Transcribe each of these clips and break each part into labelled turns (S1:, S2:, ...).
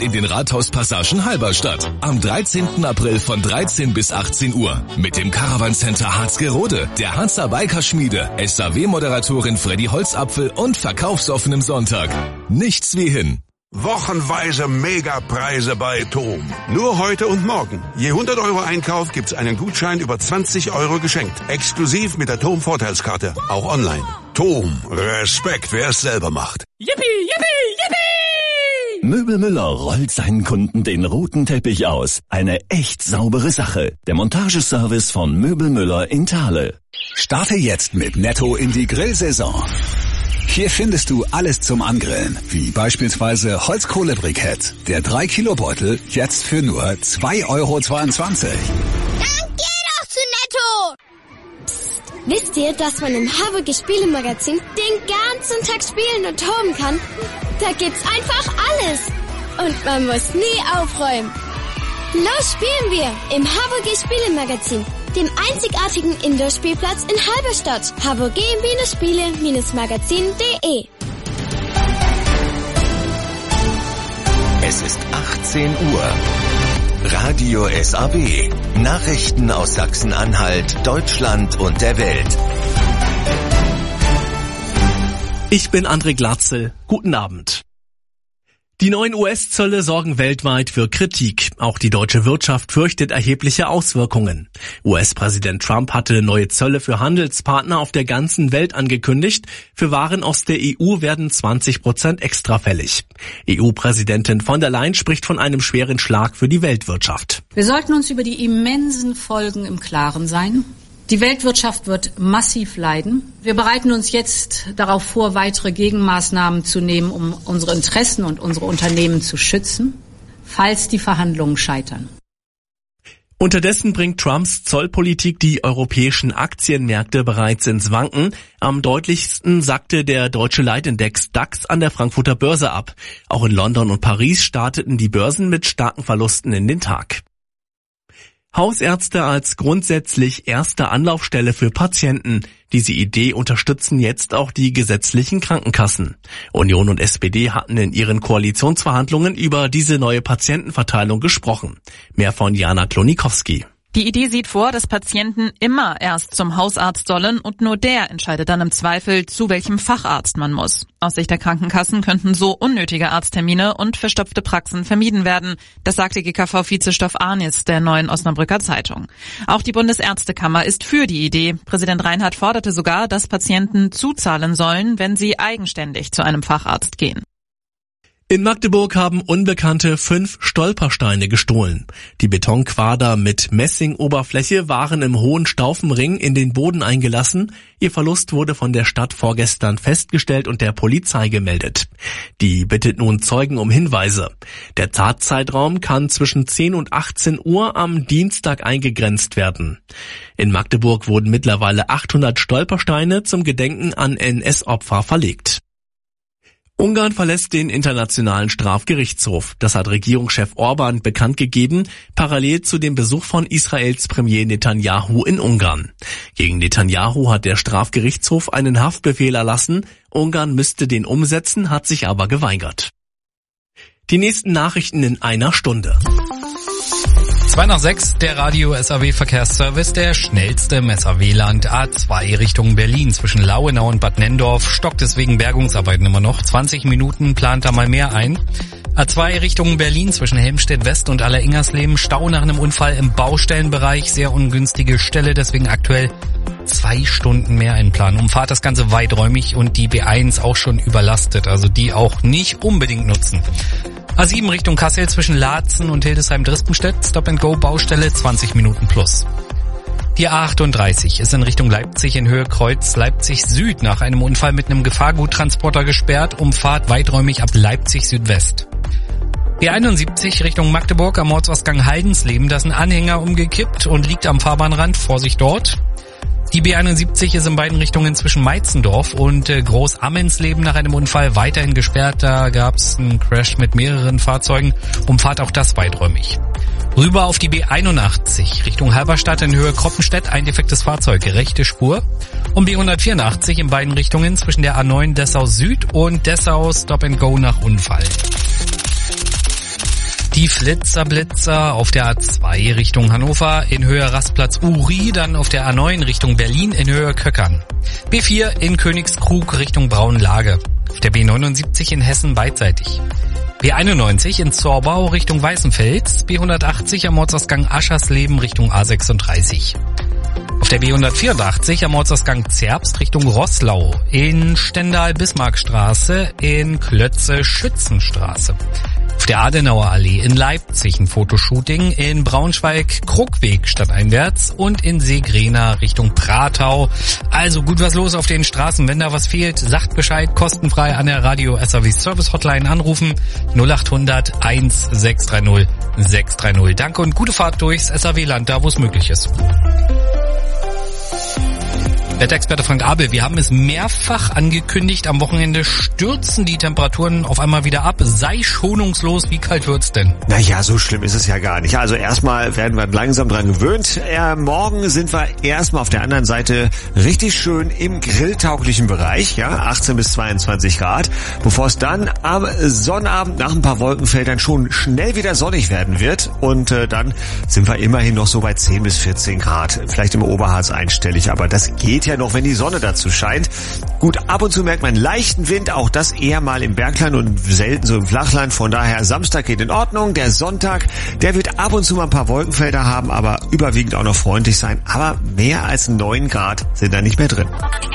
S1: in den Rathauspassagen Halberstadt. Am 13. April von 13 bis 18 Uhr. Mit dem Caravan Center Harzgerode, der Harzer Bikerschmiede, SAW-Moderatorin Freddy Holzapfel und verkaufsoffenem Sonntag. Nichts wie hin.
S2: Wochenweise Megapreise bei TOM. Nur heute und morgen. Je 100 € Einkauf gibt's einen Gutschein über 20 € geschenkt. Exklusiv mit der TOM Vorteilskarte. Auch online. TOM. Respekt, wer es selber macht.
S3: Yippie, yippie, yippie!
S4: Möbel Müller rollt seinen Kunden den roten Teppich aus. Eine echt saubere Sache. Der Montageservice von Möbel Müller in Thale.
S5: Starte jetzt mit Netto in die Grillsaison. Hier findest du alles zum Angrillen, wie beispielsweise Holzkohlebrikett. Der 3-Kilo-Beutel jetzt für nur 2,22 €.
S6: Dann geh doch zu Netto! Psst, wisst ihr, dass man im Haverge Spielemagazin den ganzen Tag spielen und toben kann? Da gibt's einfach alles. Und man muss nie aufräumen. Los spielen wir im Haverge Spielemagazin, dem einzigartigen Indoor-Spielplatz in Halberstadt. haverge-spiele-magazin.de.
S7: Es ist 18 Uhr. Radio SAW. Nachrichten aus Sachsen-Anhalt, Deutschland und der Welt.
S8: Ich bin André Glatzel. Guten Abend. Die neuen US-Zölle sorgen weltweit für Kritik. Auch die deutsche Wirtschaft fürchtet erhebliche Auswirkungen. US-Präsident Trump hatte neue Zölle für Handelspartner auf der ganzen Welt angekündigt. Für Waren aus der EU werden 20% extra fällig. EU-Präsidentin von der Leyen spricht von einem schweren Schlag für die Weltwirtschaft.
S9: Wir sollten uns über die immensen Folgen im Klaren sein. Die Weltwirtschaft wird massiv leiden. Wir bereiten uns jetzt darauf vor, weitere Gegenmaßnahmen zu nehmen, um unsere Interessen und unsere Unternehmen zu schützen, falls die Verhandlungen scheitern.
S8: Unterdessen bringt Trumps Zollpolitik die europäischen Aktienmärkte bereits ins Wanken. Am deutlichsten sackte der deutsche Leitindex DAX an der Frankfurter Börse ab. Auch in London und Paris starteten die Börsen mit starken Verlusten in den Tag. Hausärzte als grundsätzlich erste Anlaufstelle für Patienten. Diese Idee unterstützen jetzt auch die gesetzlichen Krankenkassen. Union und SPD hatten in ihren Koalitionsverhandlungen über diese neue Patientenverteilung gesprochen. Mehr von Jana Klonikowski.
S10: Die Idee sieht vor, dass Patienten immer erst zum Hausarzt sollen und nur der entscheidet dann im Zweifel, zu welchem Facharzt man muss. Aus Sicht der Krankenkassen könnten so unnötige Arzttermine und verstopfte Praxen vermieden werden. Das sagte GKV-Vizestoff Arnis der Neuen Osnabrücker Zeitung. Auch die Bundesärztekammer ist für die Idee. Präsident Reinhardt forderte sogar, dass Patienten zuzahlen sollen, wenn sie eigenständig zu einem Facharzt gehen.
S8: In Magdeburg haben Unbekannte 5 Stolpersteine gestohlen. Die Betonquader mit Messingoberfläche waren im Hohen Staufenring in den Boden eingelassen. Ihr Verlust wurde von der Stadt vorgestern festgestellt und der Polizei gemeldet. Die bittet nun Zeugen um Hinweise. Der Tatzeitraum kann zwischen 10 und 18 Uhr am Dienstag eingegrenzt werden. In Magdeburg wurden mittlerweile 800 Stolpersteine zum Gedenken an NS-Opfer verlegt. Ungarn verlässt den Internationalen Strafgerichtshof. Das hat Regierungschef Orban bekannt gegeben, parallel zu dem Besuch von Israels Premier Netanyahu in Ungarn. Gegen Netanyahu hat der Strafgerichtshof einen Haftbefehl erlassen. Ungarn müsste den umsetzen, hat sich aber geweigert. Die nächsten Nachrichten in einer Stunde.
S11: 5:02, der Radio SAW Verkehrsservice, der schnellste im SAW-Land. A2 Richtung Berlin zwischen Lauenau und Bad Nenndorf stockt es wegen Bergungsarbeiten immer noch. 20 Minuten plant da mal mehr ein. A2 Richtung Berlin zwischen Helmstedt West und Alleringersleben. Stau nach einem Unfall im Baustellenbereich. Sehr ungünstige Stelle, deswegen aktuell 2 Stunden mehr einplanen. Umfahrt das Ganze weiträumig und die B1 auch schon überlastet. Also die auch nicht unbedingt nutzen. A7 Richtung Kassel zwischen Laatzen und Hildesheim-Drispenstedt, Stop-and-Go-Baustelle, 20 Minuten plus. Die A38 ist in Richtung Leipzig in Höhe Kreuz Leipzig Süd nach einem Unfall mit einem Gefahrguttransporter gesperrt, Umfahrt weiträumig ab Leipzig Südwest. Die 71 Richtung Magdeburg am Ortsausgang Haldensleben, da ist ein Anhänger umgekippt und liegt am Fahrbahnrand, Vorsicht dort. Die B71 ist in beiden Richtungen zwischen Meitzendorf und Groß-Ammensleben nach einem Unfall weiterhin gesperrt. Da gab es einen Crash mit mehreren Fahrzeugen. Umfahrt auch das weiträumig. Rüber auf die B81 Richtung Halberstadt in Höhe Kroppenstedt, ein defektes Fahrzeug, rechte Spur. Und B184 in beiden Richtungen zwischen der A9 Dessau Süd und Dessau Stop and Go nach Unfall. Die Flitzer-Blitzer auf der A2 Richtung Hannover in Höhe Rastplatz Uri, dann auf der A9 Richtung Berlin in Höhe Köckern. B4 in Königskrug Richtung Braunlage. Auf der B79 in Hessen beidseitig. B91 in Zorbau Richtung Weißenfels, B180 am Ortsausgang Aschersleben Richtung A36. Auf der B184 am Ortsausgang Zerbst Richtung Roßlau, in Stendal-Bismarckstraße, in Klötze-Schützenstraße. Auf der Adenauer Allee in Leipzig ein Fotoshooting, in Braunschweig Kruckweg stadteinwärts und in Seegrena Richtung Pratau. Also gut was los auf den Straßen. Wenn da was fehlt, sagt Bescheid, kostenfrei an der Radio SAW Service Hotline anrufen. 0800 1630 630. Danke und gute Fahrt durchs SAW-Land, da wo es möglich ist. Wetterexperte Frank Abel, wir haben es mehrfach angekündigt, am Wochenende stürzen die Temperaturen auf einmal wieder ab. Sei schonungslos, wie kalt wird's denn?
S12: Naja, so schlimm ist es ja gar nicht. Also erstmal werden wir langsam dran gewöhnt. Morgen sind wir erstmal auf der anderen Seite richtig schön im grilltauglichen Bereich, ja, 18 bis 22 Grad, bevor es dann am Sonnabend nach ein paar Wolkenfeldern schon schnell wieder sonnig werden wird. Und dann sind wir immerhin noch so bei 10 bis 14 Grad, vielleicht im Oberharz einstellig, aber das geht ja noch, wenn die Sonne dazu scheint. Gut, ab und zu merkt man leichten Wind, auch das eher mal im Bergland und selten so im Flachland. Von daher, Samstag geht in Ordnung. Der Sonntag, der wird ab und zu mal ein paar Wolkenfelder haben, aber überwiegend auch noch freundlich sein. Aber mehr als 9 Grad sind da nicht mehr drin.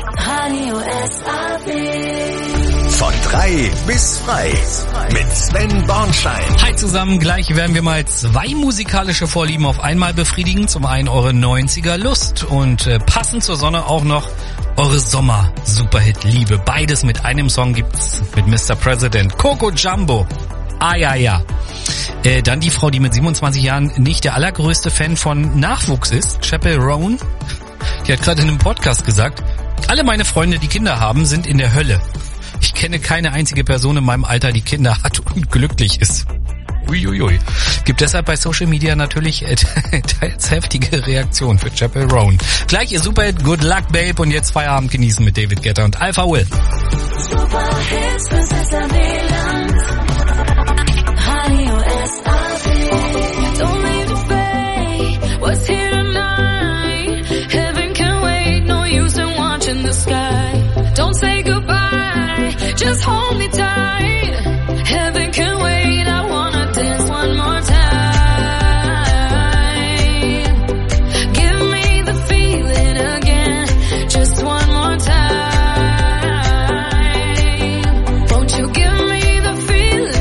S7: Von 3 bis frei mit Sven Bornschein.
S11: Hi zusammen, gleich werden wir mal 2 musikalische Vorlieben auf einmal befriedigen. Zum einen eure 90er Lust und passend zur Sonne auch noch eure Sommer-Superhit-Liebe. Beides mit einem Song gibt's mit Mr. President. Coco Jumbo. Ah ja. Dann die Frau, die mit 27 Jahren nicht der allergrößte Fan von Nachwuchs ist, Chappell Roan. Die hat gerade in einem Podcast gesagt, alle meine Freunde, die Kinder haben, sind in der Hölle. Ich kenne keine einzige Person in meinem Alter, die Kinder hat und glücklich ist. Uiuiui. Gibt deshalb bei Social Media natürlich teils heftige Reaktionen für Chappell Roan. Gleich ihr Superhit Good Luck Babe und jetzt Feierabend genießen mit David Guetta und Alpha Will.
S13: Superhits fürs SAW-Land. Radio SAW. Don't leave the bay. What's here tonight? Heaven can wait. No use in watching the sky. Don't say goodbye. Just hold me tight. Heaven can wait. I wanna dance one more time. Give me the feeling again. Just one more time. Won't you give me the feeling?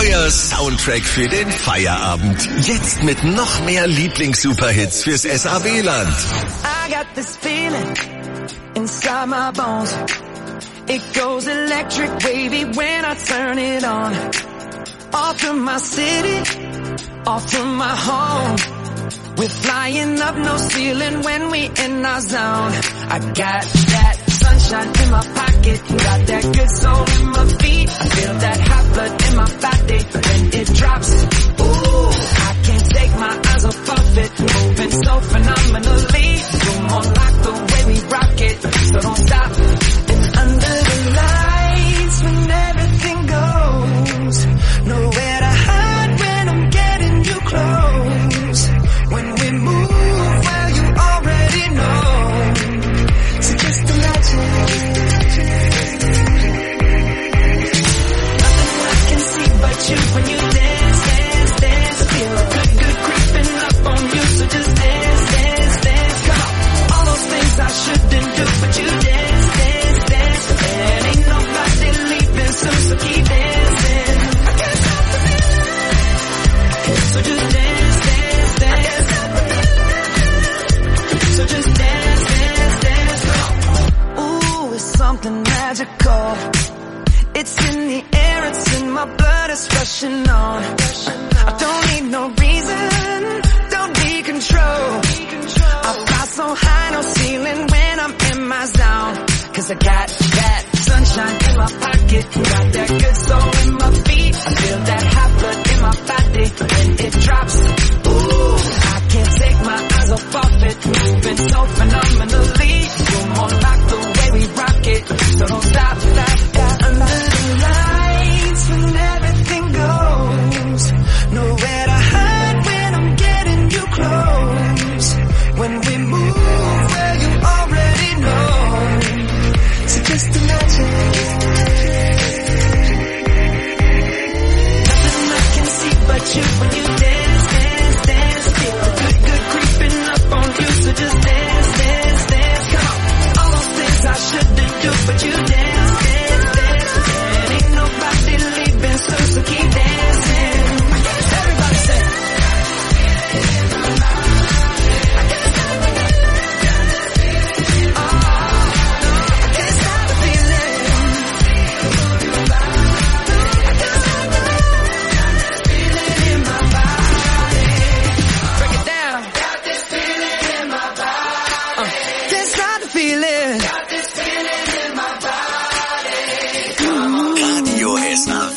S7: Euer Soundtrack für den Feierabend. Jetzt mit noch mehr Lieblings-Superhits fürs SAW-Land.
S14: I got this feeling inside my bones. It goes electric wavy when I turn it on. Off from my city, off from my home. We're flying up no ceiling when we in our zone. I got that sunshine in my pocket, got that good soul in my feet. I feel that hot blood in my body when it drops. Ooh, I can't take my eyes off of it, moving so phenomenally. You're more like the way we rock it, so don't stop. And under the lights when everything goes, nowhere to hide when I'm getting you close. When we move, well you already know. So just imagine. Nothing I can see but you when you dance, dance, dance. Feel good, good creeping up on you. So just dance, dance, dance. Come on, all those things I shouldn't do, but you dance, dance, dance. And ain't nobody leaving soon, so keep dancing. I can't stop the feeling. So just dance, dance, dance. So just dance, dance, dance. Ooh, it's something magical. It's in the air, it's in my blood, it's rushing on. I don't need no reason, don't need control. I fly so high, no ceiling when I'm in my zone. Cause I got that sunshine in my pocket, got that good soul in my feet. I feel that hot blood in my body when it drops. Ooh, I can't take my eyes off of it, moving so phenomenally. You're more like the way we rock it, so don't stop, stop, stop. Under the lights when everything goes, nowhere to hide when I'm getting you close. When we move, well you already know. So just imagine. Nothing I can see but you when you dance, dance, dance. Feel good, good creeping up on you. So just dance, dance, dance. Come on, all those things I shouldn't do, but you dance, dance, dance. And ain't nobody leaving soon, so keep dancing. Everybody say.
S7: Radio SAW.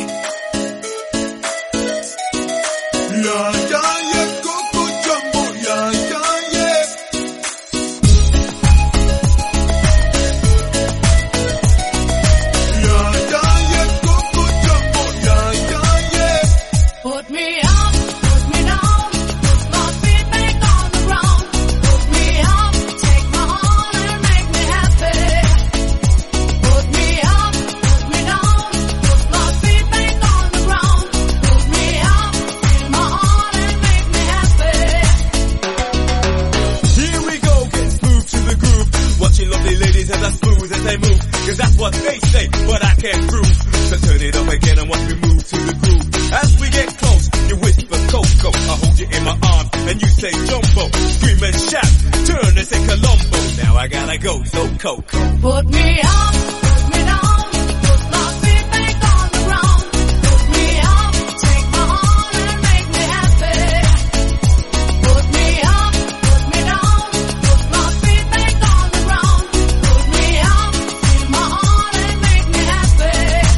S13: Put me up, put me down, put my feet back on the ground. Put me up, take my heart and make me happy. Put me up, put me down, put my feet back on the ground. Put me up, take my heart and make me happy.
S15: Here we go, get smooth to the groove. Watching lovely ladies as I smooth as they move. Cause that's what they say, but I can't prove. So turn it up again and watch me move to the groove. As we get close, you whisper Coco. I hold you in my arms and you say Jumbo. Scream and shout, turn and say Colombo. Now I gotta go, so Coco.
S13: Put me up, put me down, put my feet back on the ground. Put me up, take my heart and make me happy. Put me up, put me down, put my feet back on the ground. Put me up, take my heart and make me happy.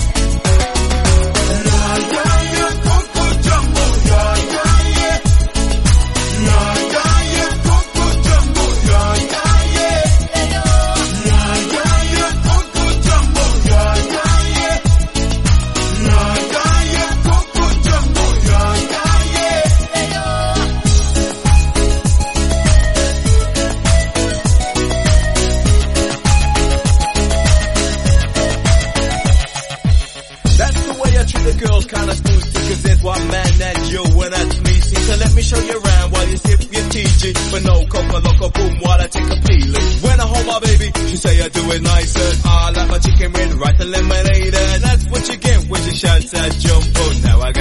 S15: show you around while you sip your TG. But no coca loco boom while I take a peeling. When I hold my baby, she say I do it nicer. I like my chicken with right to lemonade. And that's what you get when you shout at Jumbo. Now I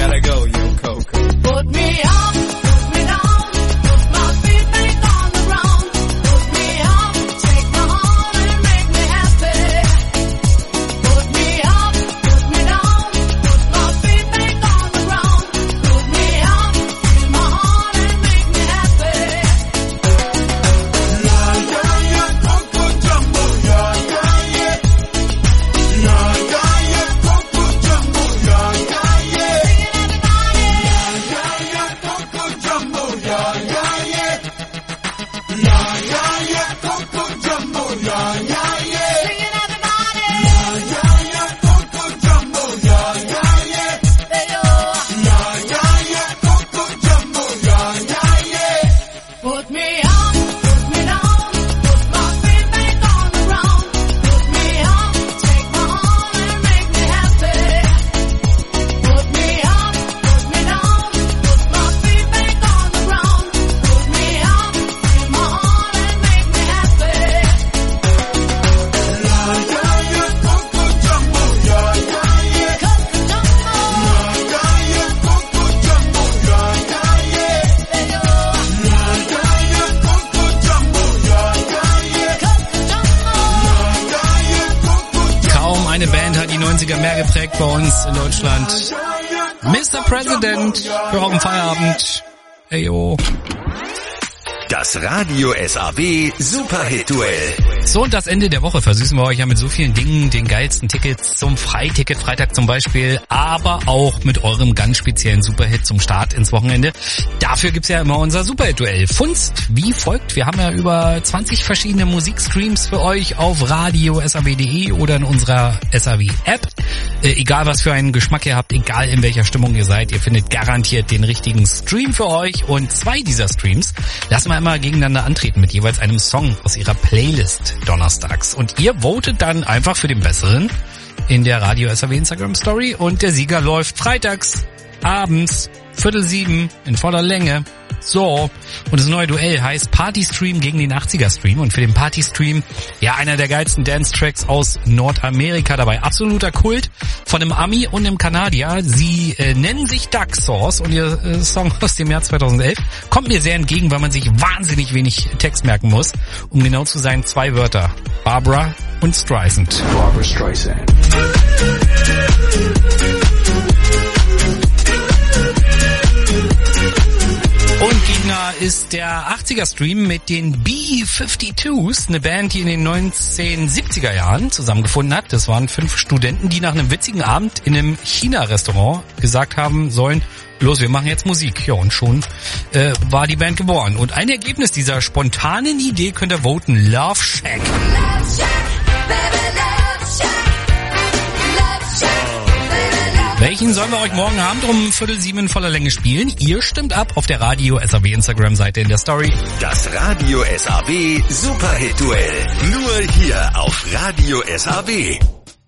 S11: 90er mehr geprägt bei uns in Deutschland. Mr. President für euren Feierabend. Eyo.
S7: Das Radio SAW Superhit-Duell.
S11: So, und das Ende der Woche versüßen wir euch ja mit so vielen Dingen, den geilsten Tickets zum Freiticket, Freitag zum Beispiel, aber auch mit eurem ganz speziellen Superhit zum Start ins Wochenende. Dafür gibt's ja immer unser Superhit-Duell. Funzt wie folgt. Wir haben ja über 20 verschiedene Musikstreams für euch auf radio.saw.de oder in unserer SAW-App. Egal was für einen Geschmack ihr habt, egal in welcher Stimmung ihr seid, ihr findet garantiert den richtigen Stream für euch. Und 2 dieser Streams lassen wir immer gegeneinander antreten mit jeweils einem Song aus ihrer Playlist donnerstags. Und ihr votet dann einfach für den Besseren in der Radio SAW Instagram Story und der Sieger läuft freitags abends 6:45 in voller Länge. So, und das neue Duell heißt Partystream gegen den 80er-Stream. Und für den Partystream, ja, einer der geilsten Dance-Tracks aus Nordamerika dabei. Absoluter Kult von einem Ami und einem Kanadier. Sie nennen sich Duck Sauce und ihr Song aus dem Jahr 2011 kommt mir sehr entgegen, weil man sich wahnsinnig wenig Text merken muss. Um genau zu sein, 2 Wörter. Barbara und Streisand.
S16: Barbara Streisand.
S11: Und Gegner ist der 80er-Stream mit den B-52s, eine Band, die in den 1970er Jahren zusammengefunden hat. Das waren 5 Studenten, die nach einem witzigen Abend in einem China-Restaurant gesagt haben sollen, los, wir machen jetzt Musik. Ja, und schon war die Band geboren. Und ein Ergebnis dieser spontanen Idee könnt ihr voten. Love Shack.
S13: Love Shack, baby, Love Shack.
S11: Welchen sollen wir euch morgen Abend um 6:45 in voller Länge spielen? Ihr stimmt ab auf der Radio SAW Instagram-Seite in der Story.
S7: Das Radio SAW Superhit-Duell. Nur hier auf Radio SAW.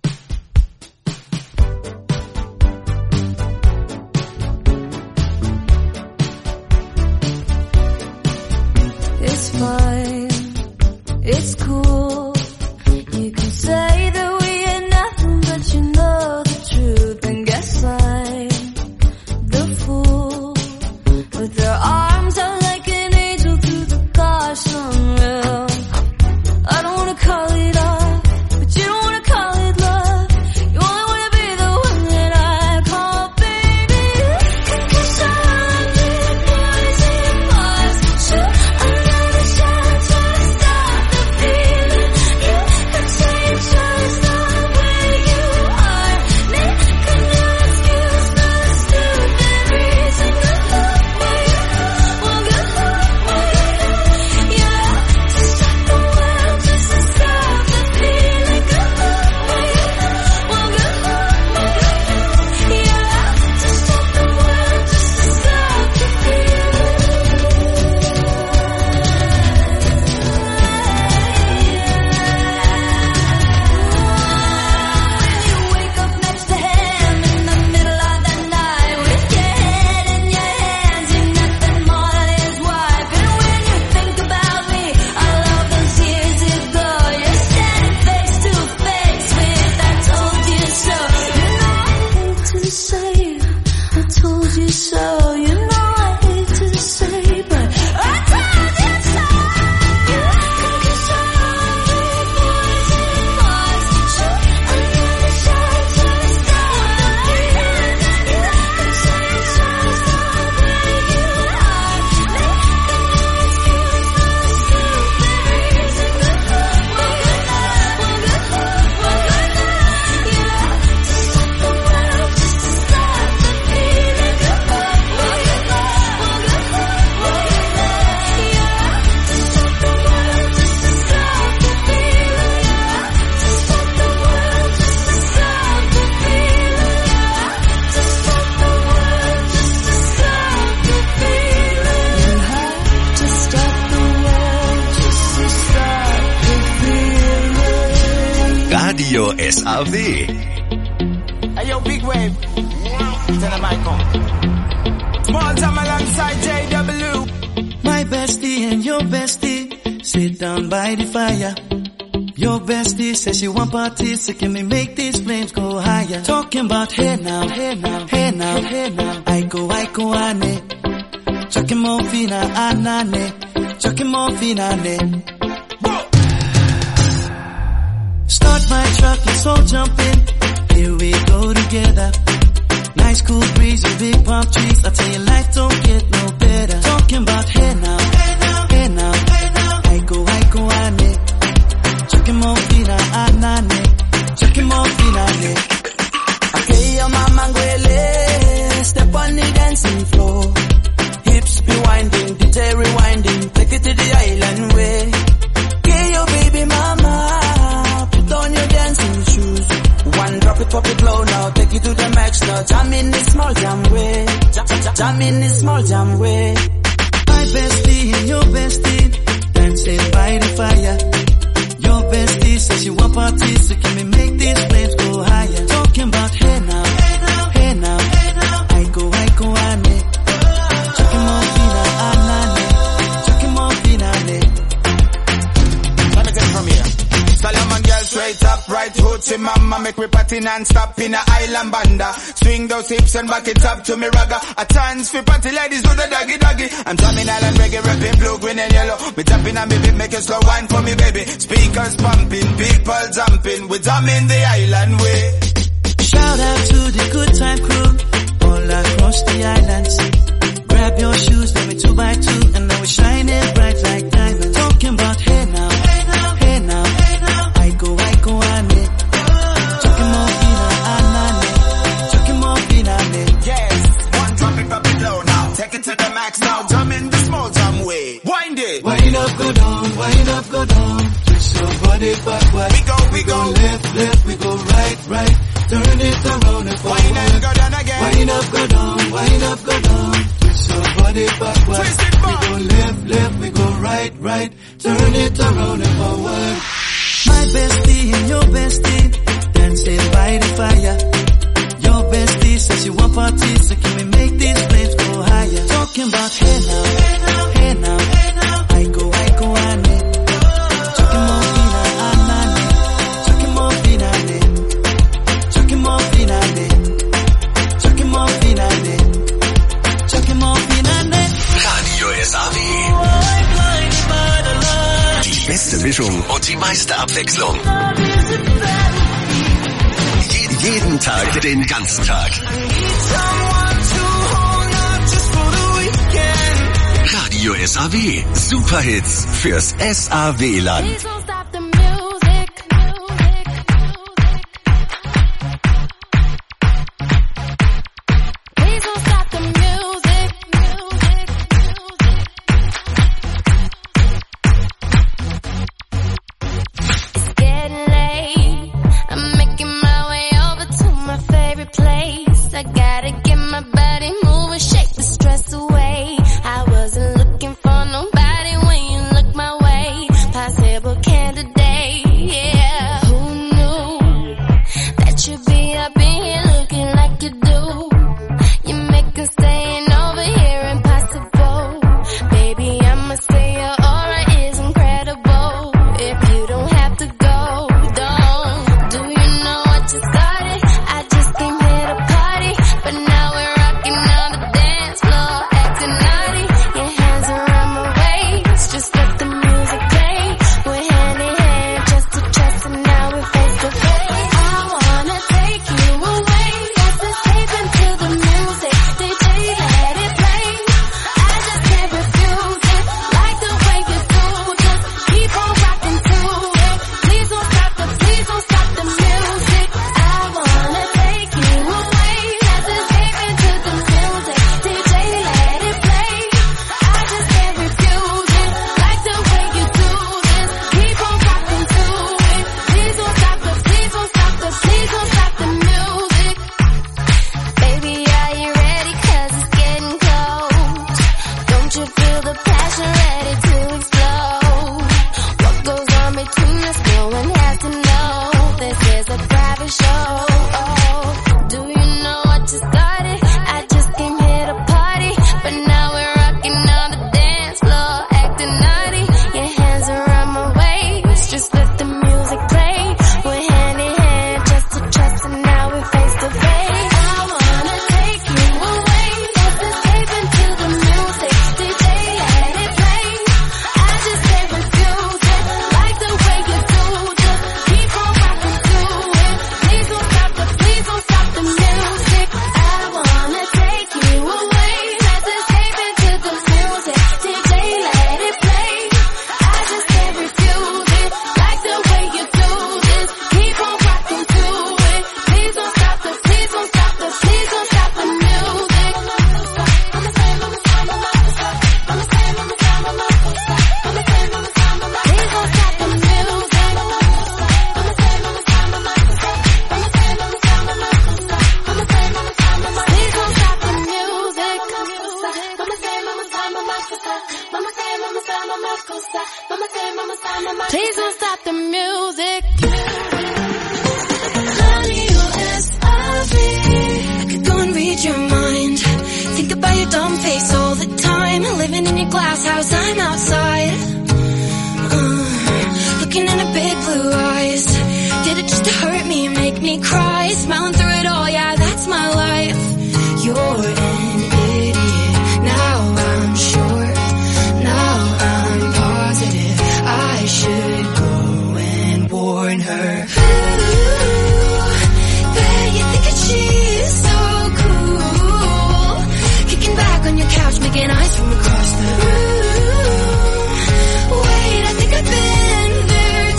S13: It's fine, it's cool. You can say that we ain't nothing, but you know the truth. And guess I'm the fool. With their arms out like an angel through the caution rail. I don't wanna call it off, but you don't wanna call it love. You only wanna be the one that I call baby. 'Cause I'm the poison Mars. Shoot another shot, try to stop the feeling. You could say you're trying to stop where you are. Me, can you excuse the stupid reason to look where you won't get home? Yeah, to stop the world, just to stop the feeling. Good luck where you won't get home? Yeah, to stop the world, just to stop the wake up next to him in the middle of the night with your head in your hands, you're nothing more than his wife. And when you think about me, all of those years ago, you're standing face to face with I told you so. You know I hate to say I told you so. You know I hate to say, but I told you so. Cause I'm the poison Mars. Shoot another shot, try to stop the feeling. You could say you're trying to stop where you are. Me, can you excuse the stupid reason? Good luck, well, good luck, well, good luck, well, good luck. Yeah, to stop the world, just to stop the feeling. Good luck, well, good luck, well, good luck, well, good luck. Yeah, to stop the world, just to stop the feeling. Yeah, to stop the world, just to stop the feeling. Yeah, to stop the world, just to stop the feeling. You have to stop the world, just to stop the feeling.
S7: Radio SAW.
S17: Hey, yo, Big Wave. Tell them I come. Small time alongside JW.
S18: My bestie and your bestie sit down by the fire. Your bestie says she want parties, so can we make these flames go higher? Talking about hey now, hey now, hey now, hey now. Aiko ane, chucking morphina anane, chucking morphina ane. Start my truck, let's all jump in. here we go together. Nice cool breeze and big palm trees. I tell you, life don't get no better. Talking about hey now, hey now, hey now, hey now. Aiko, ane. Chukimo fina, anane. Chukimo fina, ne.
S14: Okay, your mama ngwele. Step on the dancing floor. Hips be winding, detail rewinding. Take it to the island way. Okay, your baby mama. Put on your dancing shoes. One drop it, pop it low now. Take it to the max now. Jam in this small jam way. Jam in this small jam way.
S18: My bestie and your bestie dancing by the fire. Your bestie says she want parties, so can we make these flames go higher? Talking about hey now, hey now, hey now, hey now. Aiko, ane. Chucking more fina, anane. Chucking more fina, ne.
S17: Let me take it from here. Solomon girl straight up, right hoochie mama. Make me party non-stop in a island banda. Swing those hips and back it up to me ragga. A chance for party ladies do the doggy doggy. I'm jamming island reggae, rapping blue, green and yellow. Me tapping on me beat, make a slow wine for me baby. Speakers pumping, people jumping. We jamming the island way.
S18: Shout out to the good time crew all across the islands. Grab your shoes, let me 2x2, and now we're shining bright like diamonds. Talking about hey now, hey now, hey now, hey now. Aiko, ane. Chucking more fina, anane. Chucking more fina, ne.
S17: Yes, one drop it, pop it low now. Take it to the max now. Jam in the small jam way. Wind it.
S18: Wind up, go down, wind up, go down. Twist your body backward.
S17: We go
S18: left, we go right. Turn it around and forward.
S17: Wind up, go down again.
S18: Wind up, go down, wind up, go down. Twist your body backward.
S17: Twist it back.
S18: We go left, we go right. Turn it around and forward. My bestie and your bestie dancing by the fire. Your bestie says she want parties, so can we make these flames go higher? Talking about hey now, hey now, hey now, hey now. Aiko, ane. Chucking more fina, anane. Chucking more fina, ne. Chucking more fina, ne. Chucking more fina, ne. Chucking more fina, ne.
S7: Radio SAW. Die beste Mischung und die meiste Abwechslung. Jeden Tag, den ganzen Tag. Radio SAW. Superhits fürs SAW-Land.
S6: I gotta get my body moving, shake the stress away. I wasn't looking for nobody when you look my way. Possible can
S13: Please don't stop the music.
S14: I could go and read your mind. Think about your dumb face all the time. Living in your glass house, I'm outside. Looking in her big blue eyes. Did it just to hurt me, make me cry. Smiling through it all, yeah, that's my life. You're an idiot. Now I'm sure. Now I'm positive. I should go and warn her. She's so cool. Kicking back on your couch, making eyes from across the room. Wait, I think I've been there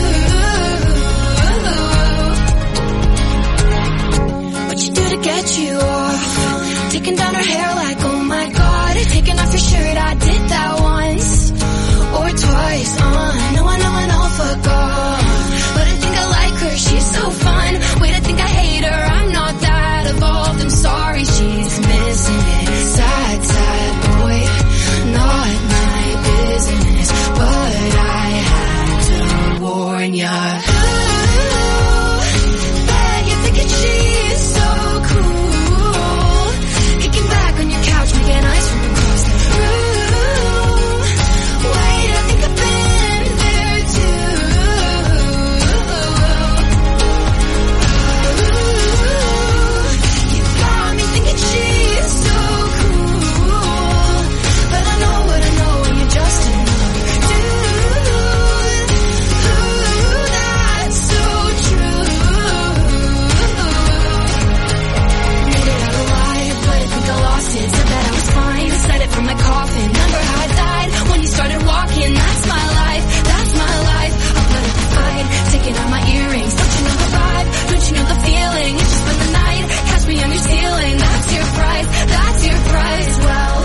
S14: too. What you do to get you off? Taking down her hair like, oh my god. Taking off your shirt, I did that once or twice. I know, fuck off. But I think I like her, she's so fun. Wait, I think I hate her, I'm not that evolved. I'm sorry, she's missing it. Sad, sad boy, not my business. But I had to warn ya. Bet you're thinking she's so cool. Kicking back on your couch, making eyes from across the room. Wait, I think I've been there too. She's so cool, but I know what I know, and you're just another dude. That's so true. Made it out alive, but I think I lost it. Said that I was fine, said it from my coffin. Remember how I died when you started walking? That's my life, that's my life. I'll put up a fight, taking out my earrings. Don't you know the vibe? Don't you know the feeling? It's just spend the night, catch me on your ceiling. That's your price, that's your price. Well,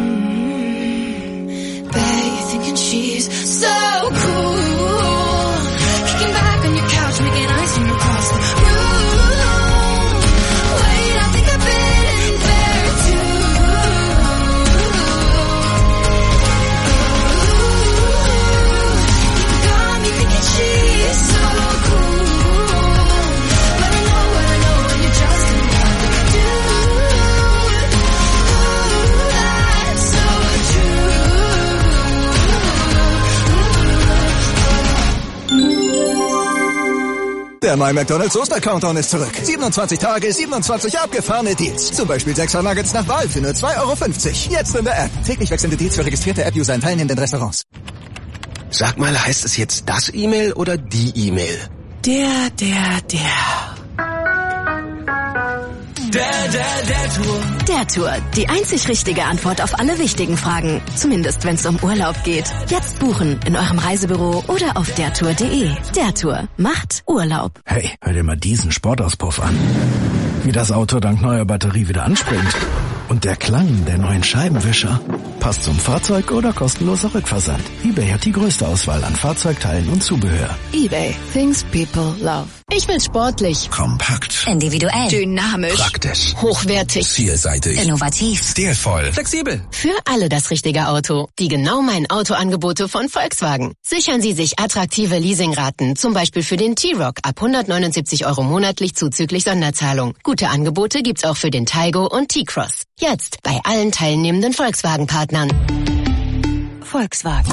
S14: bet you're thinking she's so cool. Kicking back on your couch, making eyes from across the room. Wait, I think I've been there too. You got me thinking she's so cool, but I know what I know, and you're just another dude. That's so
S16: Der My McDonald's Oster-Countdown ist zurück. 27 Tage, 27 abgefahrene Deals. Zum Beispiel 6er Nuggets nach Wahl für nur 2,50 €. Jetzt in der App. Täglich wechselnde Deals für registrierte App-User in teilnehmenden Restaurants.
S7: Sag mal, heißt es jetzt das E-Mail oder die E-Mail?
S19: Der Tour. Die einzig richtige Antwort auf alle wichtigen Fragen. Zumindest wenn es um Urlaub geht. Jetzt buchen in eurem Reisebüro oder auf dertour.de. Der Tour macht Urlaub.
S20: Hey, hör dir mal diesen Sportauspuff an. Wie das Auto dank neuer Batterie wieder anspringt. Und der Klang der neuen Scheibenwischer. Passt zum Fahrzeug oder kostenloser Rückversand. eBay hat die größte Auswahl an Fahrzeugteilen und Zubehör.
S19: eBay. Things people love. Ich will sportlich.
S1: Kompakt.
S19: Individuell. Dynamisch.
S1: Praktisch.
S19: Hochwertig.
S1: Vielseitig.
S19: Innovativ.
S1: Stilvoll.
S19: Flexibel. Für alle das richtige Auto. Die genau mein Autoangebote von Volkswagen. Sichern Sie sich attraktive Leasingraten. Zum Beispiel für den T-Roc ab 179 € monatlich zuzüglich Sonderzahlung. Gute Angebote gibt's auch für den Taigo und T-Cross. Jetzt bei allen teilnehmenden Volkswagen-Partnern. Volkswagen.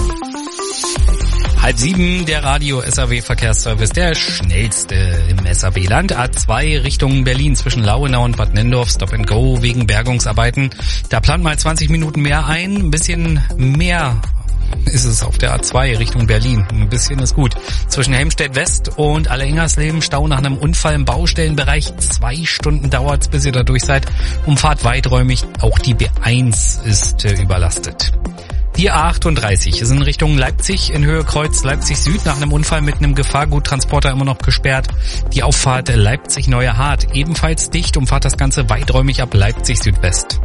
S11: 6:30, der Radio-SAW-Verkehrsservice, der schnellste im SAW-Land. A2 Richtung Berlin zwischen Lauenau und Bad Nennendorf, Stop and Go wegen Bergungsarbeiten. Da plant mal 20 Minuten mehr ein, ein bisschen mehr ist es auf der A2 Richtung Berlin. Ein bisschen ist gut. Zwischen Helmstedt West und Alleingersleben Stau nach einem Unfall im Baustellenbereich. 2 Stunden dauert's, bis ihr da durch seid. Umfahrt weiträumig. Auch die B1 ist überlastet. Die A38 ist in Richtung Leipzig in Höhe Kreuz Leipzig Süd nach einem Unfall mit einem Gefahrguttransporter immer noch gesperrt. Die Auffahrt Leipzig-Neuer Hart ebenfalls dicht, umfahrt das Ganze weiträumig ab Leipzig Südwest.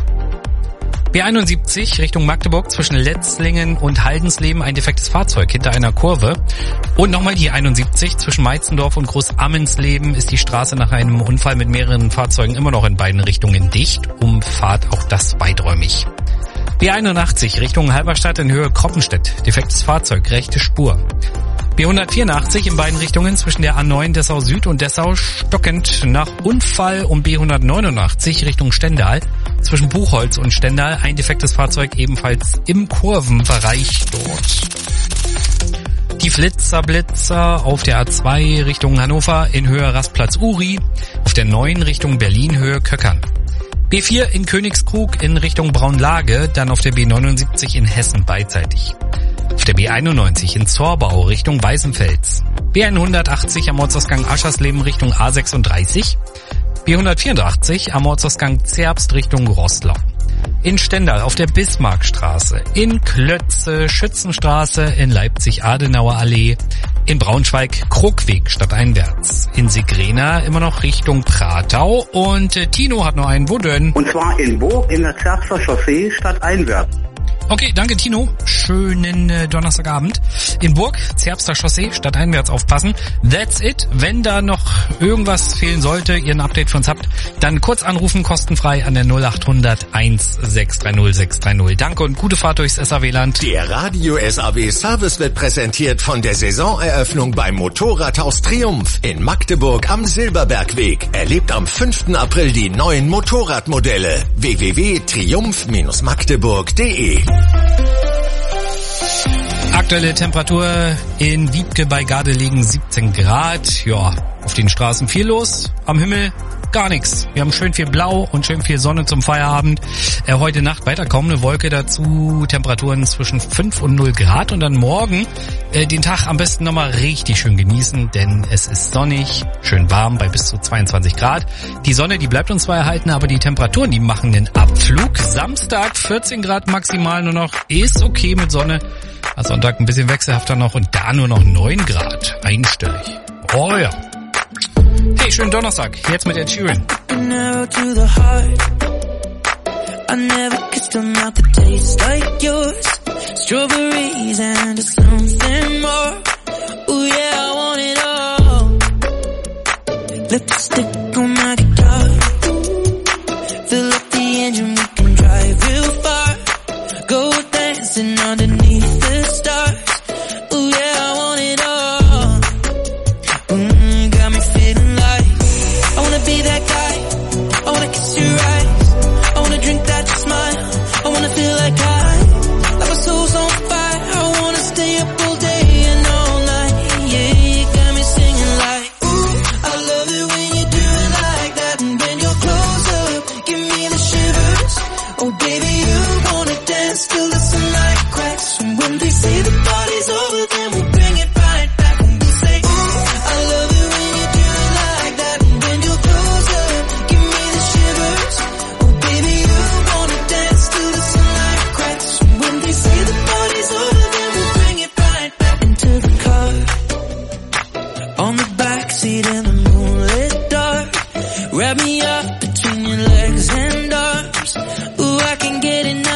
S11: B71 Richtung Magdeburg zwischen Letzlingen und Haldensleben ein defektes Fahrzeug hinter einer Kurve. Und nochmal die 71 zwischen Meitzendorf und Großammensleben ist die Straße nach einem Unfall mit mehreren Fahrzeugen immer noch in beiden Richtungen dicht, umfahrt auch das weiträumig. B81 Richtung Halberstadt in Höhe Kroppenstedt. Defektes Fahrzeug, rechte Spur. B184 in beiden Richtungen zwischen der A9 Dessau Süd und Dessau stockend nach Unfall um B189 Richtung Stendal. Zwischen Buchholz und Stendal ein defektes Fahrzeug ebenfalls im Kurvenbereich dort. Die Flitzer auf der A2 Richtung Hannover in Höhe Rastplatz Uri. Auf der 9 Richtung Berlin Höhe Köckern. B4 in Königskrug in Richtung Braunlage, dann auf der B79 in Hessen beidseitig. Auf der B91 in Zorbau Richtung Weißenfels. B180 am Ortsausgang Aschersleben Richtung A36. B184 am Ortsausgang Zerbst Richtung Roßlau. In Stendal auf der Bismarckstraße. In Klötze Schützenstraße. In Leipzig Adenauer Allee. In Braunschweig Krugweg stadteinwärts. In Sigrena immer noch Richtung Pratau. Und Tino hat noch einen, wo denn?
S21: Und zwar in Burg in der Zerbster Chaussee stadteinwärts.
S11: Okay, danke Tino. Schönen Donnerstagabend. In Burg, Zerbster Chaussee, stadteinwärts aufpassen. That's it. Wenn da noch irgendwas fehlen sollte, ihr ein Update für uns habt, dann kurz anrufen, kostenfrei an der 0800 1630 630. Danke und gute Fahrt durchs SAW-Land.
S7: Der Radio SAW Service wird präsentiert von der Saisoneröffnung beim Motorradhaus Triumph in Magdeburg am Silberbergweg. Erlebt am 5. April die neuen Motorradmodelle. www.triumph-magdeburg.de.
S11: Aktuelle Temperatur in Wiebke bei Garde liegen 17 Grad. Ja, auf den Straßen viel los, am Himmel gar nichts. Wir haben schön viel Blau und schön viel Sonne zum Feierabend. Heute Nacht weiter kaum eine Wolke, dazu Temperaturen zwischen 5 und 0 Grad. Und dann morgen den Tag am besten nochmal richtig schön genießen, denn es ist sonnig, schön warm bei bis zu 22 Grad. Die Sonne, die bleibt uns zwar erhalten, aber die Temperaturen, die machen den Abflug. Samstag 14 Grad maximal nur noch, ist okay mit Sonne. Sonntag ein bisschen wechselhafter noch und da nur noch 9 Grad, einstellig. Oh ja. Hey, schönen Donnerstag. Jetzt mit Ed Sheeran.
S18: Narrow to the heart. I never kissed a mouth that tastes like yours. Strawberries and something more. Ooh yeah, I want it all. Lipstick on my guitar. Fill up the engine, we can drive real far. Go dancing underneath the stars. Ooh yeah, I want it all. Got me feeling like I wanna be that guy. I wanna kiss your eyes. I wanna drink that smile. I wanna feel like like my soul's on fire. I wanna stay up all day and all night. Yeah, you got me singing like, ooh, I love it when you do it like that. And when you're close up, give me the shivers. Oh baby, you wanna dance till the sunlight cracks. And when they say the party's over, then we'll bring it right back. And we'll say, ooh, I love it when you do it like that. And when you're close up, give me the shivers. Oh baby, you wanna dance till the sunlight cracks. And when they say the party's over, then we'll bring it right back. Into the car, on the backseat in the moonlit dark. Wrap me up between your legs and arms. Ooh, I can get enough.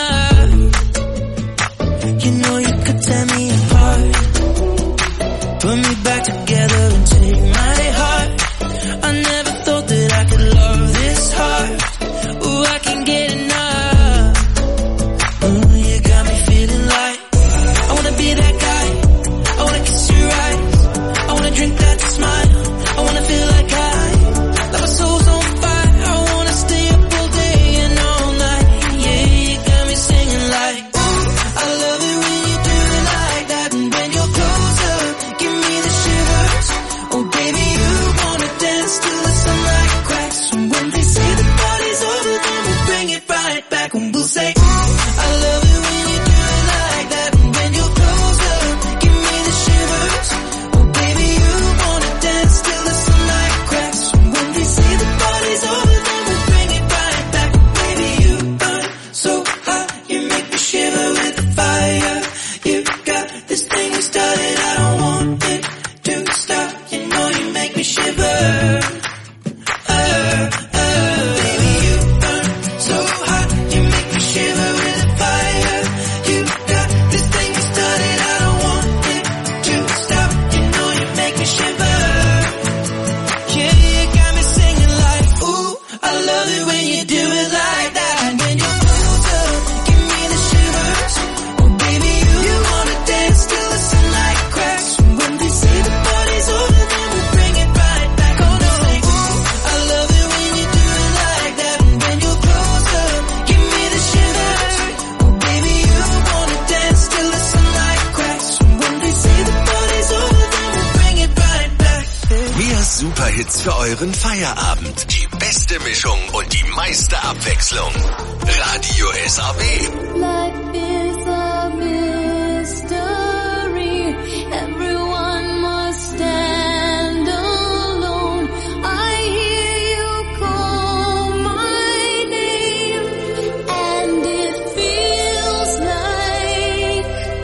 S7: Hits für euren Feierabend. Die beste Mischung und die meiste Abwechslung. Radio SAB.
S13: Life is a mystery. Everyone must stand alone. I hear you call my name, and it feels like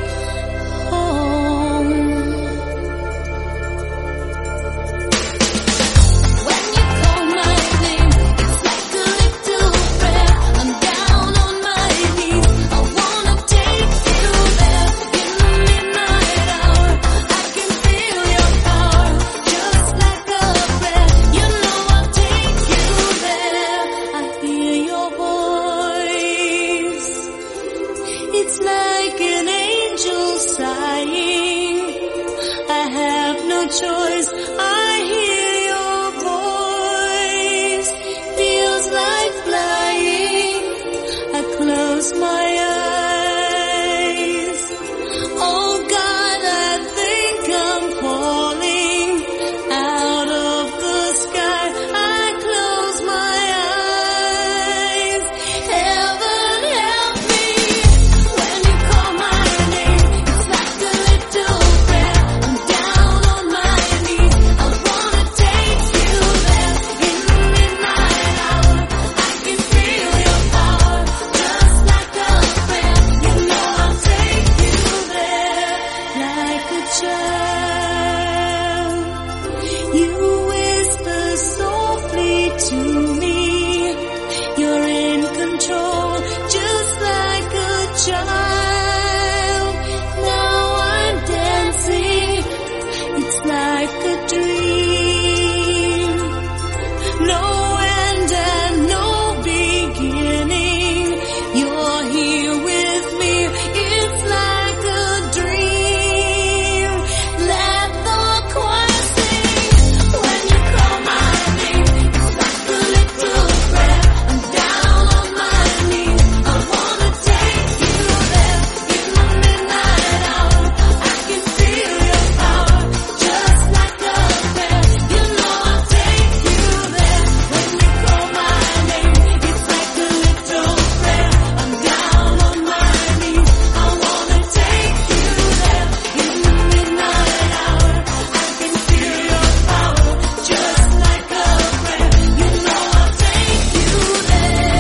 S13: home. When you call my name, it's like a little prayer. I'm down on my knees. I wanna take you there in the midnight hour. I can feel your power, just like a prayer. You know I'll take you there. I hear your voice. It's like an angel sighing. I have no choice. I hear your voice. Feels like flying. I close my eyes. Oh God, I think I'm falling out of the sky. I close my eyes. Heaven help me when you call my name. It's like a little prayer. I'm down on my knees. I wanna take you there in the midnight hour. I can feel your power, just like a prayer. You know I'll take you there like a child. You whisper softly to me. You're in control, just like a child. Now I'm dancing. It's like a dream. No end and no beginning. You're here with me. It's like a dream. Let the choir sing when you call my name. It's like a little prayer. I'm down on my knees. I wanna take you there in the midnight hour. I can feel your power, just like a prayer. You know I'll take you there when you call my name. It's like a little prayer. I'm down on my knees. I wanna take you there in the midnight hour. I can feel your power, just like a prayer. You know I'll take you there.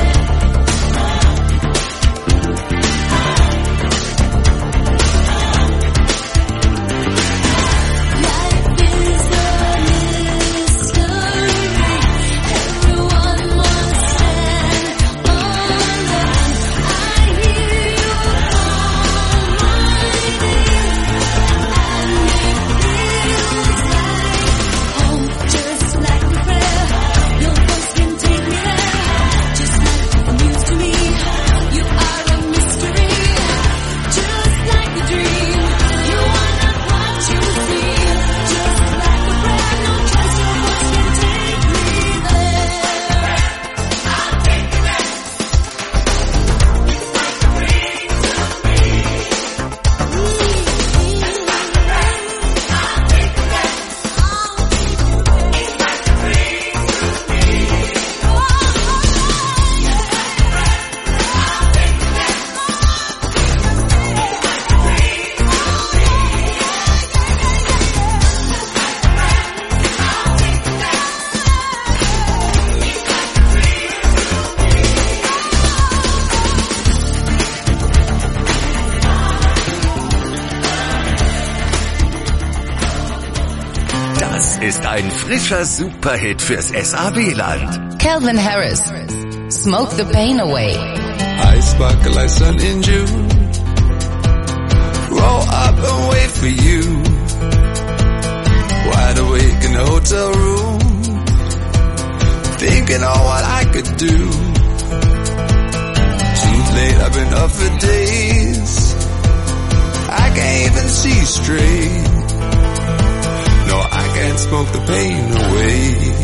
S13: Life is a mystery. Everyone must stand alone. I hear you call my name, and it feels like home, just like a prayer. Your voice can take me there, just like the news to me. You are a mystery, just like a dream. You are not what you seem, just like a prayer. No choice, your voice can take me there. I'll take you there. It's like a dream to me. Just like a prayer. I'll take you there. It's like a dream to me.
S7: Das ist ein frischer Superhit fürs SAB-Land.
S2: Calvin Harris, Smoke the Pain Away.
S22: I sparkle like sun in June. Roll up and wait for you. Wide awake in the hotel room. Thinking on what I could do. Too late, I've been up for days. I can't even see straight. No, I can't smoke the pain away.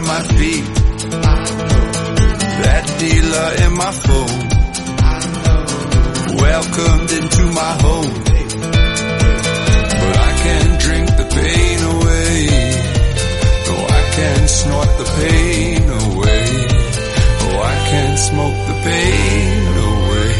S22: my feet. That dealer in my phone welcomed into my home. But I can't drink the pain away. No, I can't snort the pain away. Oh, I can't smoke the pain away.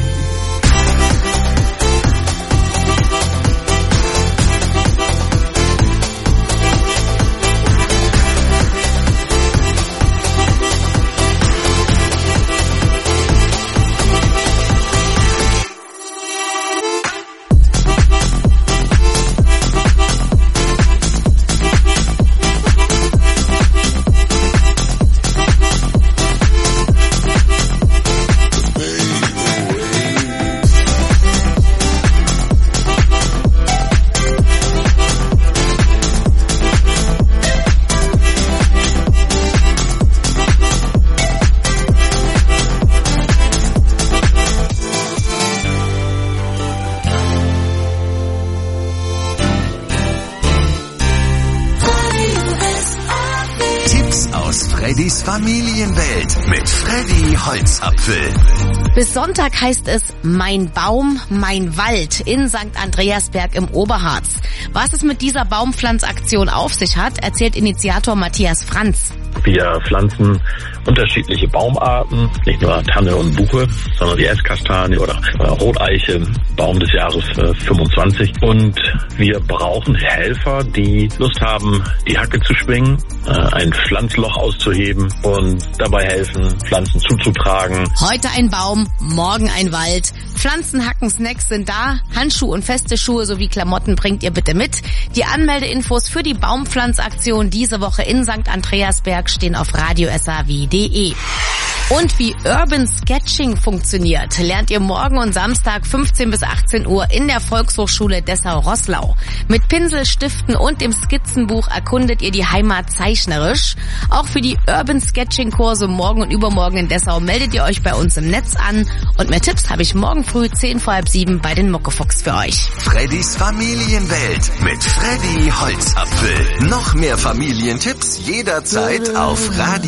S7: Freddys Familienwelt mit Freddy Holzapfel.
S3: Bis Sonntag heißt es Mein Baum, mein Wald in St. Andreasberg im Oberharz. Was es mit dieser Baumpflanzaktion auf sich hat, erzählt Initiator Matthias Franz.
S4: Wir pflanzen unterschiedliche Baumarten, nicht nur Tanne und Buche, sondern die Esskastanie oder Roteiche, Baum des Jahres 25. Und wir brauchen Helfer, die Lust haben, die Hacke zu schwingen, ein Pflanzloch auszuheben und dabei helfen, Pflanzen zuzutragen.
S3: Heute ein Baum, morgen ein Wald. Pflanzenhacken, Snacks sind da. Handschuhe und feste Schuhe sowie Klamotten bringt ihr bitte mit. Die Anmeldeinfos für die Baumpflanzaktion diese Woche in St. Andreasberg stehen auf radiosaw.de. Und wie Urban Sketching funktioniert, lernt ihr morgen und Samstag 15 bis 18 Uhr in der Volkshochschule Dessau-Roßlau. Mit Pinsel, Stiften und dem Skizzenbuch erkundet ihr die Heimat zeichnerisch. Auch für die Urban Sketching Kurse morgen und übermorgen in Dessau meldet ihr euch bei uns im Netz an. Und mehr Tipps habe ich morgen früh 10 vor halb 7 bei den Muckefuchs für euch.
S7: Freddys Familienwelt mit Freddy Holzapfel. Noch mehr Familientipps jederzeit auf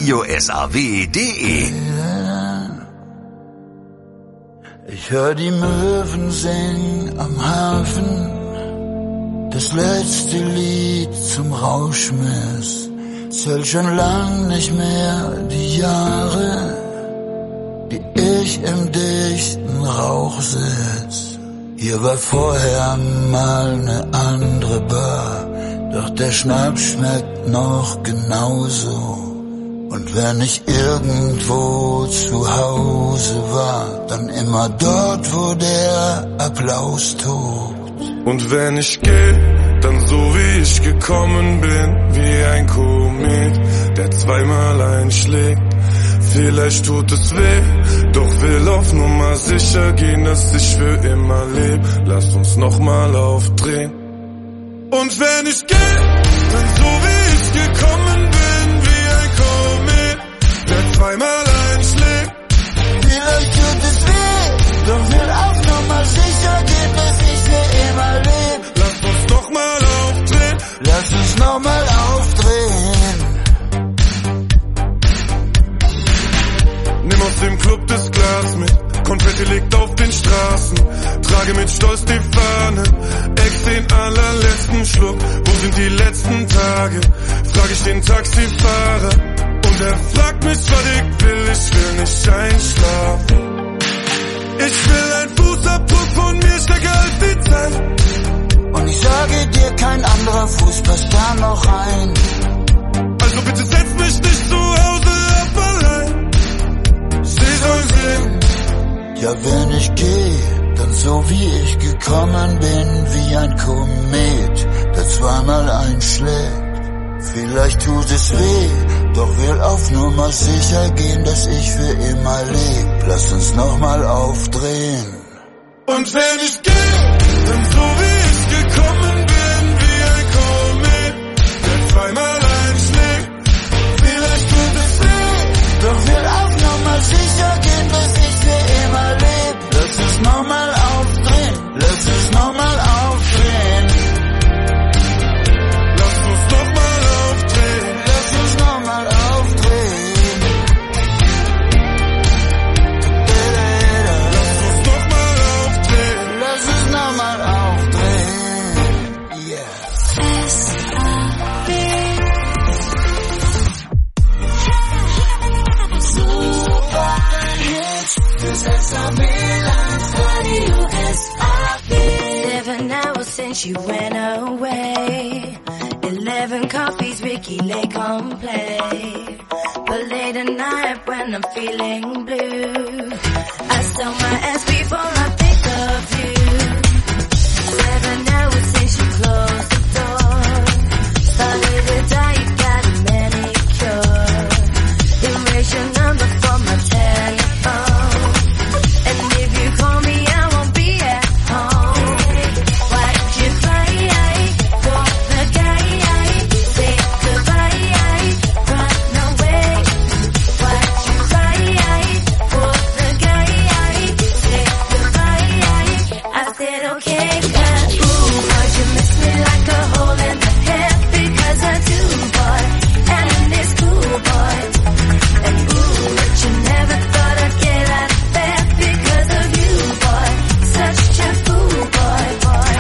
S7: radiosaw.de.
S23: Ich hör die Möwen singen am Hafen, das letzte Lied zum Rauschmiss. Zählt schon lang nicht mehr die Jahre, die ich im dichten Rauch sitz. Hier war vorher mal ne andere Bar, doch der Schnaps schmeckt noch genauso. Und wenn ich irgendwo zu Hause war, dann immer dort, wo der Applaus tobt.
S24: Und wenn ich geh, dann so wie ich gekommen bin, wie ein Komet, der zweimal einschlägt. Vielleicht tut es weh, doch will auf Nummer sicher gehen, dass ich für immer leb. Lass uns nochmal aufdrehen. Und wenn ich geh, dann so wie ich gekommen bin, wie ein Komet, der zweimal einschlägt.
S23: Vielleicht tut es weh, doch will auf Nummer sicher gehen, dass ich für immer leb.
S24: Lass uns nochmal aufdrehen.
S23: Lass uns nochmal aufdrehen.
S24: Nimm aus dem Club das Glas mit, Konfetti liegt auf den Straßen. Trage mit Stolz die Fahne, ex den allerletzten Schluck. Wo sind die letzten Tage? Frag ich den Taxifahrer. Und er fragt mich, was ich will nicht einschlafen. Ich will ein Fußabdruck von mir stärker als die Zeit.
S23: Und ich sage dir, kein anderer Fuß passt da noch rein.
S24: Also bitte setz mich nicht zu Hause ab allein. Sie soll sehen.
S23: Ja, wenn ich geh, dann so wie ich gekommen bin, wie ein Komet, der zweimal einschlägt. Vielleicht tut es weh, doch will auf Nummer sicher gehen, dass ich für immer leb. Lass uns nochmal aufdrehen.
S24: Und wenn ich geh, dann so wie ich gekommen bin, wie ein Komet, der zweimal einschlägt.
S23: Vielleicht tut es weh, doch will auf Nummer sicher gehen, dass ich für immer leb. Lass uns nochmal aufdrehen, lass uns nochmal aufdrehen.
S24: Lass uns nochmal aufdrehen,
S23: lass uns nochmal aufdrehen.
S13: since you went away. 11 coffees, Ricky Lake on play. But late at night when I'm feeling blue, I sell my ass before I think of you. 7 hours since you closed the door. Started to die, you got a manicure. Erase your number from my telephone. And if you call me, I won't be at home. Why'd you cry for the guy? Say goodbye, run away. Why'd you cry for the guy? Say goodbye. I said okay, 'cause ooh, why'd you miss me like a hole in the head? Because I do, boy, and it's cool, boy. And ooh, but you never thought I'd get out of bed because of you, boy. Such a fool, boy, boy.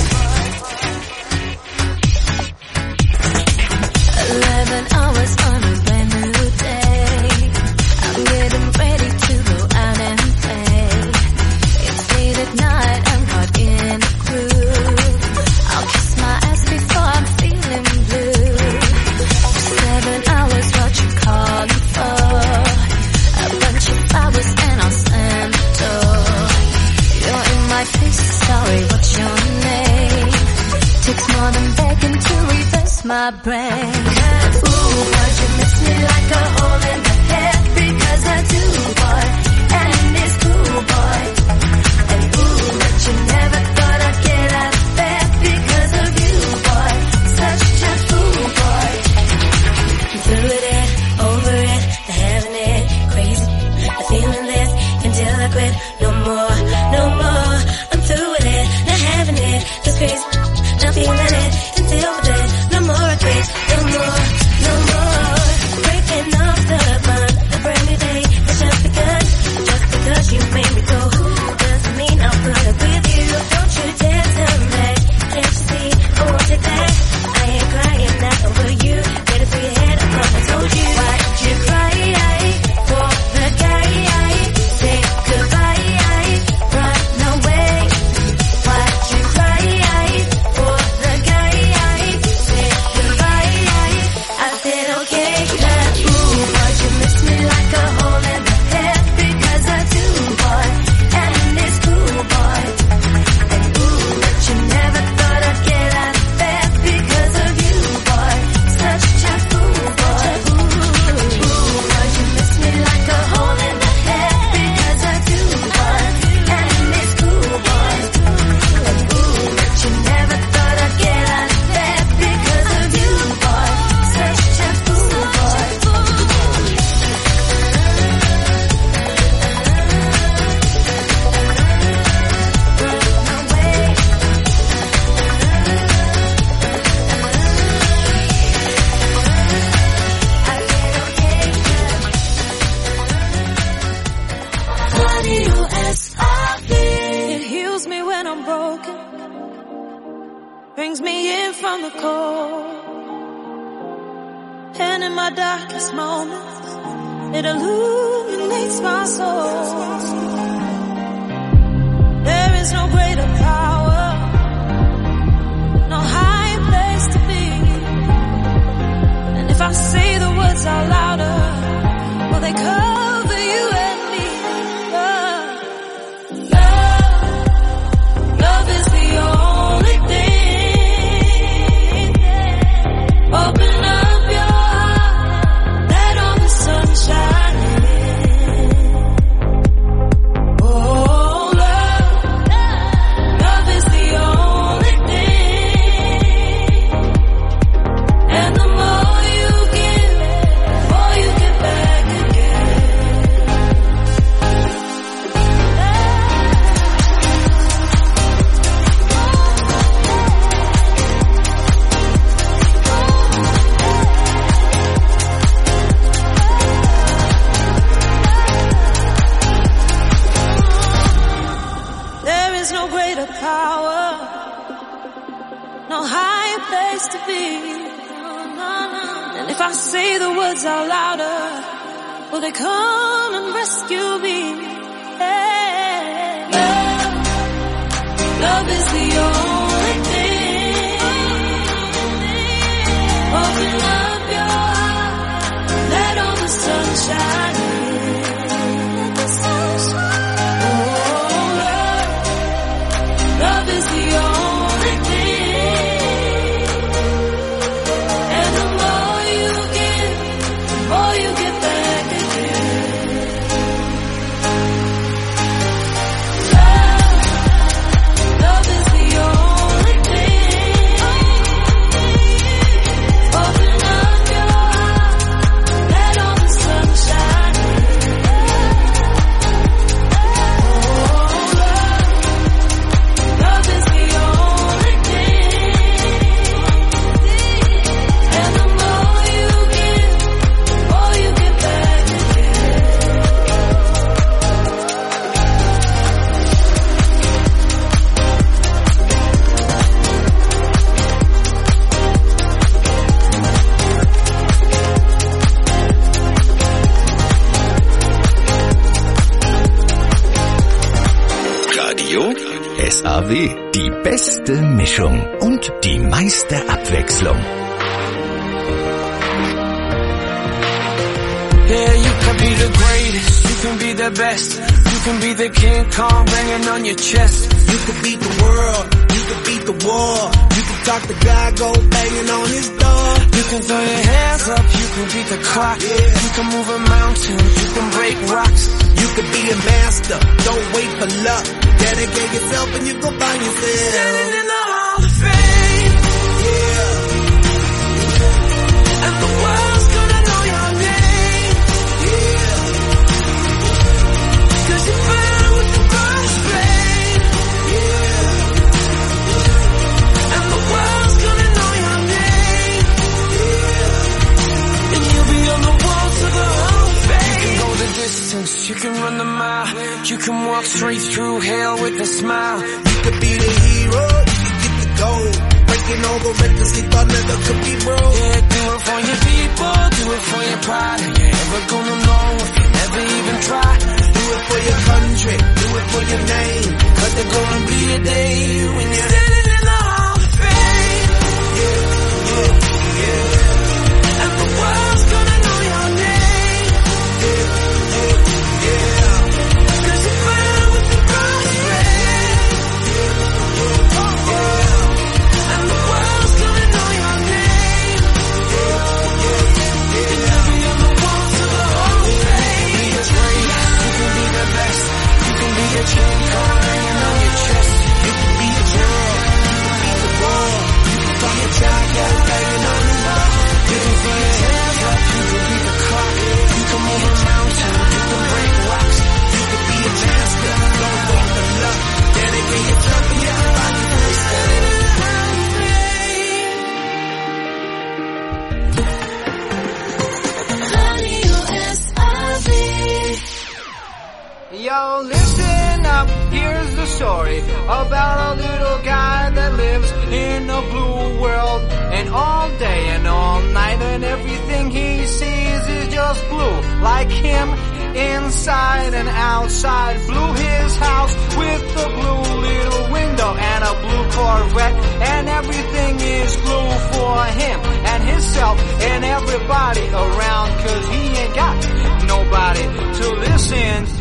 S13: 11 hours on a brand new day. I'm getting ready to go out and play. It's late at night, I'm caught in a groove. I'll kiss my ass before I'm feeling blue. 7 hours, what you calling for? A bunch of flowers and I'll slam the door. You're in my face, sorry, what's your name? Takes more than begging to reverse my brain. 'Cause ooh, why'd you miss me like a hole in the head? Because I do, boy, and it's cool, boy. And ooh, but you never thought I'd get out of bed because of you, boy. Such a fool, boy. I'm through with it, over it, the having it, crazy. The feeling this until I quit. No more, no more. I'm through with it, not having it, just crazy. Not feeling it until we're dead. No more I quit, no more, no more. Breaking off the bond, a brand new day has just begun. Just because you made me go, doesn't mean I'll put up with you. Don't you dare turn back, can't you see I want it back? I ain't crying not over you. Get it through your head, I thought I told you. Why'd you cry for the guy? Say goodbye, run away. Why'd you cry for the guy? Say goodbye. I said okay, 'cause ooh, why'd you miss me like a hole in the head? Because I do, boy, and it's cool, boy. And ooh, but you never thought I'd get out of bed because of you, boy. Such a fool, boy. Ooh, why'd you miss me like a hole in the head? Because I do, boy, and it's cool, boy. And ooh, but you never thought I'd get out of bed because of you, boy. Such a fool, boy.
S5: It heals me when I'm broken, brings me in from the cold, and in my darkest moments, it illuminates my soul. There is no greater power, no higher place to be, and if I say the words out louder, will they cover you and me? Love is the only thing. Open up your heart, let all the sun shine in. Oh, love is the only thing. And the more you give, the more you get back again. There is no greater power, no higher place to be. And if I say the words out louder, will they come and rescue me? Hey. Love is the only thing.
S7: SAW. Die beste Mischung und die meiste Abwechslung.
S14: Yeah, you can be the greatest, you can be the best, you can be the King Kong banging on your chest.
S8: You can beat the world, you can beat the war, you can talk to God, go banging on his door.
S14: You can throw your hands up, you can beat the clock, you can move a mountain, you can break rocks.
S8: You can be a master, don't wait for luck. Dedicate yourself and you go find yourself.
S14: Standing in the Hall of Fame, yeah. And the world's gonna know your name, yeah. 'Cause you burn with the first flame, yeah. And the world's gonna know your name, yeah. And you'll be on the walls of the Hall of Fame. You can go the distance, you can run the mile, you can walk straight through hell with a smile.
S8: You could be the hero, you can get the gold. Breaking all the records they thought never could be broke.
S14: Yeah, do it for your people, do it for your pride. You ain't ever gonna know if you never even try.
S8: Do it for your country, do it for your name. 'Cause there's gonna be a day when you're
S14: standing in the Hall of Fame.
S8: Yeah, yeah, yeah.
S14: And the world's gonna know your name.
S8: Yeah, yeah, yeah.
S14: 'Cause you burn with the first flame. Yeah. And the world's gonna know your name.
S8: Yeah, yeah, yeah.
S14: And you'll be on the walls of the Hall of Fame. You can be the greatest, you can be the best, you can be a King Kong hanging on your chest.
S8: You can be a girl, you can beat the war, you can be a child banging on the wall.
S14: You can throw your hands up, you can beat the clock, you can move a mountain, you can break rocks.
S8: You can be a master, don't wait for luck. Dedicate yourself and you can find yourself.
S14: Standing in the Hall of Fame.
S9: Yo, listen up, here's the story about a little guy that lives in a blue world. And all day and all night and everything he sees is just blue. Like him, inside and outside. Blue his house with a blue little window and a blue Corvette. And everything is blue for him and himself and everybody around. 'Cause he ain't got nobody to listen to.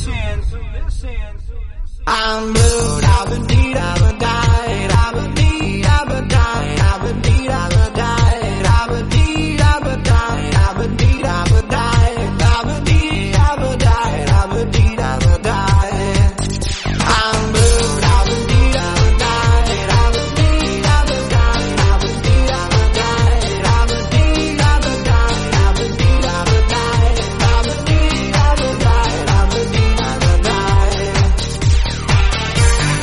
S9: I'm blue, I've been beat, I've been died, I've been beat, I've been died, I've been beat, I've been died, I've been beat, I've been died, I've been beat, I've been died, I've been beat, I've been died, I've been beat, I've been died. I'm blue, I've been beat, I've been died, I've been beat, I've been died, I've been beat, I've been died, I've been beat, I've been died, I've been beat, I've been died, I've been beat, I've been died, I've been beat, I've been died.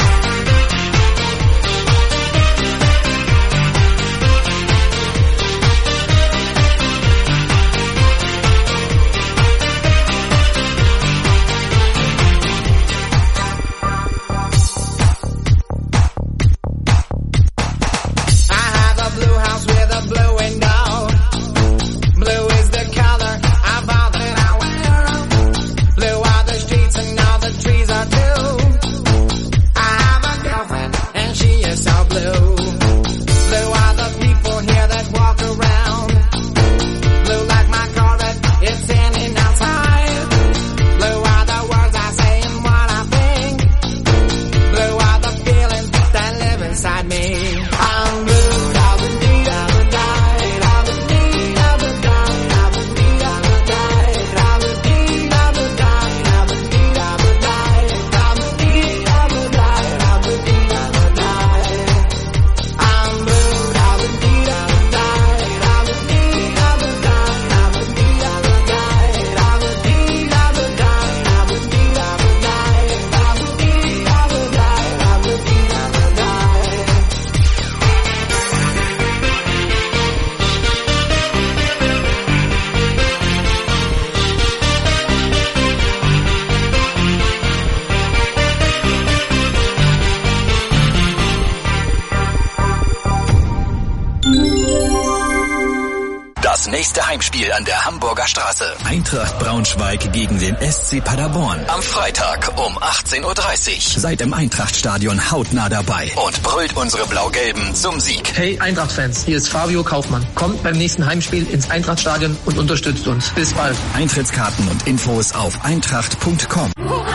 S1: nächste Heimspiel an der Hamburger Straße.
S10: Eintracht Braunschweig gegen den SC Paderborn.
S1: Am Freitag um 18:30 Uhr.
S10: Seid im Eintrachtstadion hautnah dabei.
S1: Und brüllt unsere Blau-Gelben zum Sieg.
S12: Hey Eintracht-Fans, hier ist Fabio Kaufmann. Kommt beim nächsten Heimspiel ins Eintrachtstadion und unterstützt uns. Bis bald.
S10: Eintrittskarten und Infos auf eintracht.com.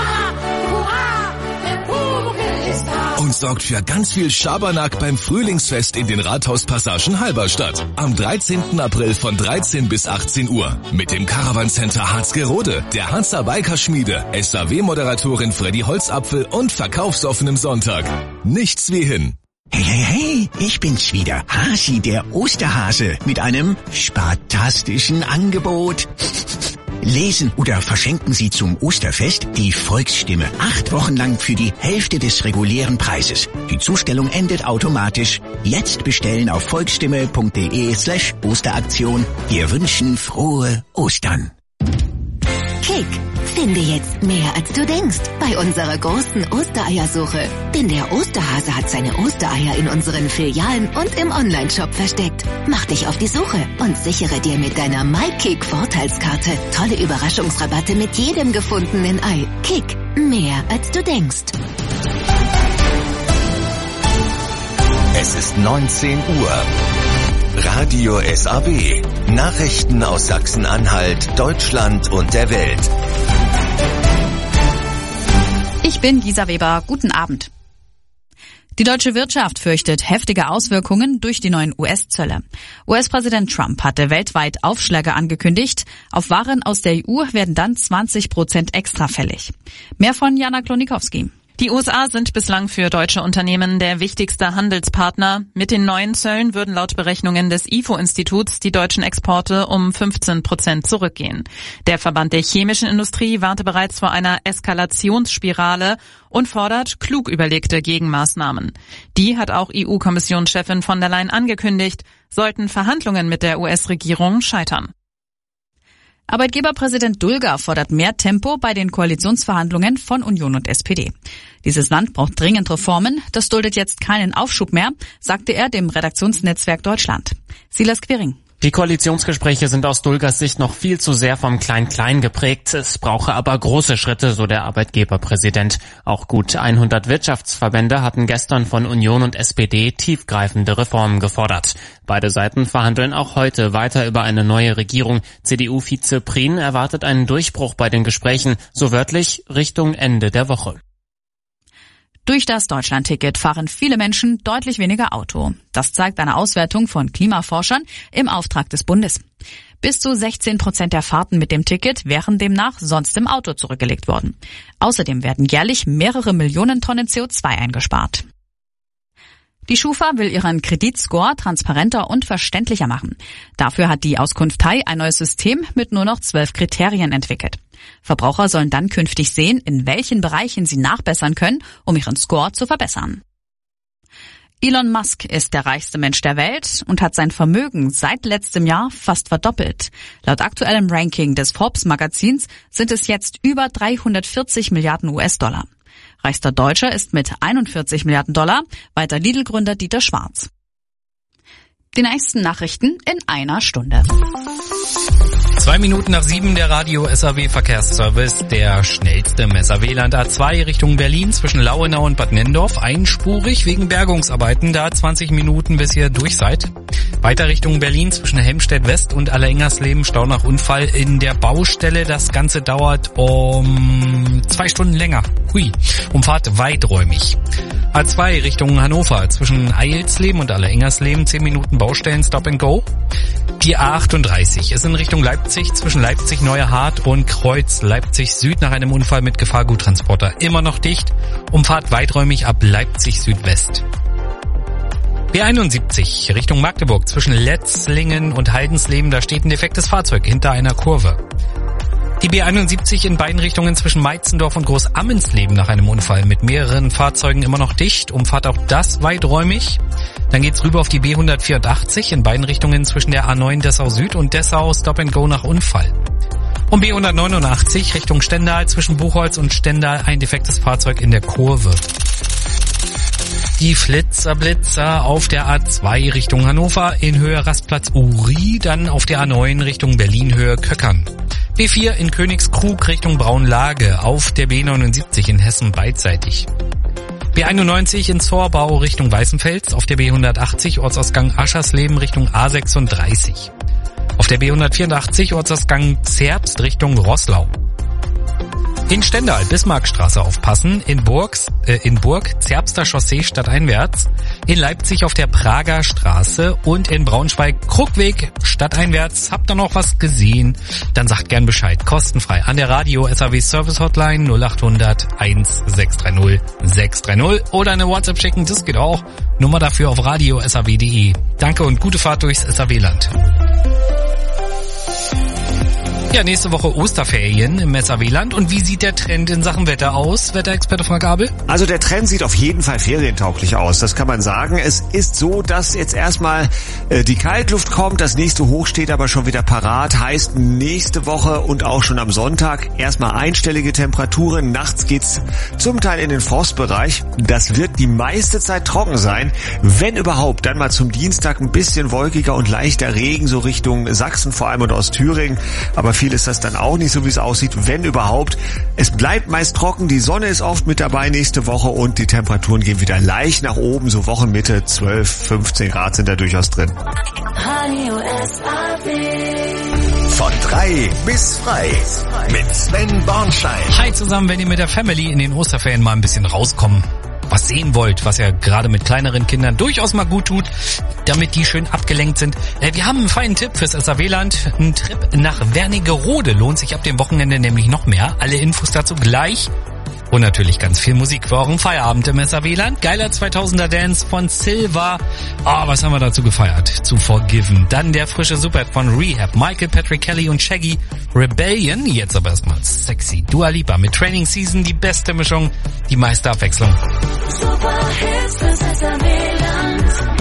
S1: Und sorgt für ganz viel Schabernack beim Frühlingsfest in den Rathauspassagen Halberstadt. Am 13. April von 13 bis 18 Uhr. Mit dem Caravan-Center Harzgerode, der Hansa Biker-Schmiede, SAW-Moderatorin Freddy Holzapfel und verkaufsoffenem Sonntag. Nichts wie hin.
S15: Hey, ich bin's wieder. Hasi, der Osterhase, mit einem spatastischen Angebot. Lesen oder verschenken Sie zum Osterfest die Volksstimme. 8 Wochen lang für die Hälfte des regulären Preises. Die Zustellung endet automatisch. Jetzt bestellen auf volksstimme.de/Osteraktion. Wir wünschen frohe Ostern.
S19: Kick, finde jetzt mehr als du denkst bei unserer großen Ostereiersuche. Denn der Osterhase hat seine Ostereier in unseren Filialen und im Onlineshop versteckt. Mach dich auf die Suche und sichere dir mit deiner MyKick-Vorteilskarte tolle Überraschungsrabatte mit jedem gefundenen Ei. Kick, mehr als du denkst.
S7: Es ist 19 Uhr. Radio SAW. Nachrichten aus Sachsen-Anhalt, Deutschland und der Welt.
S17: Ich bin Gisa Weber. Guten Abend. Die deutsche Wirtschaft fürchtet heftige Auswirkungen durch die neuen US-Zölle. US-Präsident Trump hatte weltweit Aufschläge angekündigt. Auf Waren aus der EU werden dann 20% extra fällig. Mehr von Jana Klonikowski.
S25: Die USA sind bislang für deutsche Unternehmen der wichtigste Handelspartner. Mit den neuen Zöllen würden laut Berechnungen des IFO-Instituts die deutschen Exporte um 15% zurückgehen. Der Verband der chemischen Industrie warnte bereits vor einer Eskalationsspirale und fordert klug überlegte Gegenmaßnahmen. Die hat auch EU-Kommissionschefin von der Leyen angekündigt, sollten Verhandlungen mit der US-Regierung scheitern.
S17: Arbeitgeberpräsident Dulger fordert mehr Tempo bei den Koalitionsverhandlungen von Union und SPD. Dieses Land braucht dringend Reformen, das duldet jetzt keinen Aufschub mehr, sagte er dem Redaktionsnetzwerk Deutschland. Silas Quering.
S26: Die Koalitionsgespräche sind aus Dulgers Sicht noch viel zu sehr vom Klein-Klein geprägt. Es brauche aber große Schritte, so der Arbeitgeberpräsident. Auch gut 100 Wirtschaftsverbände hatten gestern von Union und SPD tiefgreifende Reformen gefordert. Beide Seiten verhandeln auch heute weiter über eine neue Regierung. CDU-Vize Prien erwartet einen Durchbruch bei den Gesprächen, so wörtlich Richtung Ende der Woche.
S17: Durch das Deutschlandticket fahren viele Menschen deutlich weniger Auto. Das zeigt eine Auswertung von Klimaforschern im Auftrag des Bundes. Bis zu 16% der Fahrten mit dem Ticket wären demnach sonst im Auto zurückgelegt worden. Außerdem werden jährlich mehrere Millionen Tonnen CO2 eingespart. Die Schufa will ihren Kreditscore transparenter und verständlicher machen. Dafür hat die Auskunftei ein neues System mit nur noch 12 Kriterien entwickelt. Verbraucher sollen dann künftig sehen, in welchen Bereichen sie nachbessern können, um ihren Score zu verbessern. Elon Musk ist der reichste Mensch der Welt und hat sein Vermögen seit letztem Jahr fast verdoppelt. Laut aktuellem Ranking des Forbes-Magazins sind es jetzt über 340 Milliarden US-Dollar. Reichster Deutscher ist mit 41 Milliarden Dollar, weiter Lidl-Gründer Dieter Schwarz. Die nächsten Nachrichten in einer Stunde.
S11: 2 Minuten nach 7 der Radio SAW Verkehrsservice. Der schnellste Messer-Wieland A2 Richtung Berlin zwischen Lauenau und Bad Nenndorf. Einspurig wegen Bergungsarbeiten. Da 20 Minuten, bis ihr durch seid. Weiter Richtung Berlin zwischen Helmstedt West und Allerengersleben. Stau nach Unfall in der Baustelle. Das Ganze dauert um 2 Stunden länger. Hui. Umfahrt weiträumig. A2 Richtung Hannover zwischen Eilsleben und Allerengersleben. 10 Minuten Baustellen, Stop and Go. Die A38 ist in Richtung Leipzig zwischen Leipzig Neuerhard und Kreuz Leipzig Süd nach einem Unfall mit Gefahrguttransporter immer noch dicht. Umfahrt weiträumig ab Leipzig Südwest. B71 Richtung Magdeburg zwischen Letzlingen und Heidensleben, da steht ein defektes Fahrzeug hinter einer Kurve. Die B71 in beiden Richtungen zwischen Meitzendorf und Großammensleben nach einem Unfall mit mehreren Fahrzeugen immer noch dicht. Umfahrt auch das weiträumig. Dann geht's rüber auf die B184 in beiden Richtungen zwischen der A9 Dessau Süd und Dessau Stop and Go nach Unfall. Und B189 Richtung Stendal zwischen Buchholz und Stendal ein defektes Fahrzeug in der Kurve. die Flitzer-Blitzer auf der A2 Richtung Hannover in Höhe Rastplatz Uri, dann auf der A9 Richtung Berlin Höhe Köckern. B4 in Königskrug Richtung Braunlage, auf der B79 in Hessen beidseitig. B91 in Zorbau Richtung Weißenfels, auf der B180 Ortsausgang Aschersleben Richtung A36. Auf der B184 Ortsausgang Zerbst Richtung Roßlau. In Stendal, Bismarckstraße aufpassen, in Burg, Zerbster Chaussee stadteinwärts, in Leipzig auf der Prager Straße und in Braunschweig Krugweg stadteinwärts. Habt ihr noch was gesehen? Dann sagt gern Bescheid, kostenfrei an der Radio SAW Service Hotline 0800 1630 630 oder eine WhatsApp schicken, das geht auch. Nummer dafür auf radio.saw.de. Danke und gute Fahrt durchs SAW-Land. Ja, nächste Woche Osterferien im SAW-Land. Und wie sieht der Trend in Sachen Wetter aus, Wetterexperte Frank Abel?
S2: Also der Trend sieht auf jeden Fall ferientauglich aus, das kann man sagen. Es ist so, dass jetzt erstmal die Kaltluft kommt, das nächste Hoch steht aber schon wieder parat. Heißt nächste Woche und auch schon am Sonntag erstmal einstellige Temperaturen. Nachts geht's zum Teil in den Frostbereich. Das wird die meiste Zeit trocken sein. Wenn überhaupt, dann mal zum Dienstag ein bisschen wolkiger und leichter Regen, so Richtung Sachsen vor allem und Ostthüringen. Aber viel ist das dann auch nicht, so wie es aussieht, wenn überhaupt. Es bleibt meist trocken, die Sonne ist oft mit dabei nächste Woche und die Temperaturen gehen wieder leicht nach oben, so Wochenmitte 12, 15 Grad sind da durchaus drin.
S7: Von 3 bis frei mit Sven Bornschein.
S11: Hi zusammen, wenn ihr mit der Family in den Osterferien mal ein bisschen rauskommen, was sehen wollt, was ja gerade mit kleineren Kindern durchaus mal gut tut, damit die schön abgelenkt sind. Wir haben einen feinen Tipp fürs SAW-Land. Ein Trip nach Wernigerode lohnt sich ab dem Wochenende nämlich noch mehr. Alle Infos dazu gleich. Und natürlich ganz viel Musik für euren Feierabend im SAW-Land. Geiler 2000er Dance von Silva. Was haben wir dazu gefeiert? Zu Forgiven. Dann der frische Superhit von Rehab. Michael Patrick Kelly und Shaggy. Rebellion. Jetzt aber erstmal sexy. Dua Lipa mit Training Season. Die beste Mischung. Die meiste Abwechslung.
S13: Super Hits fürs SAW-Land.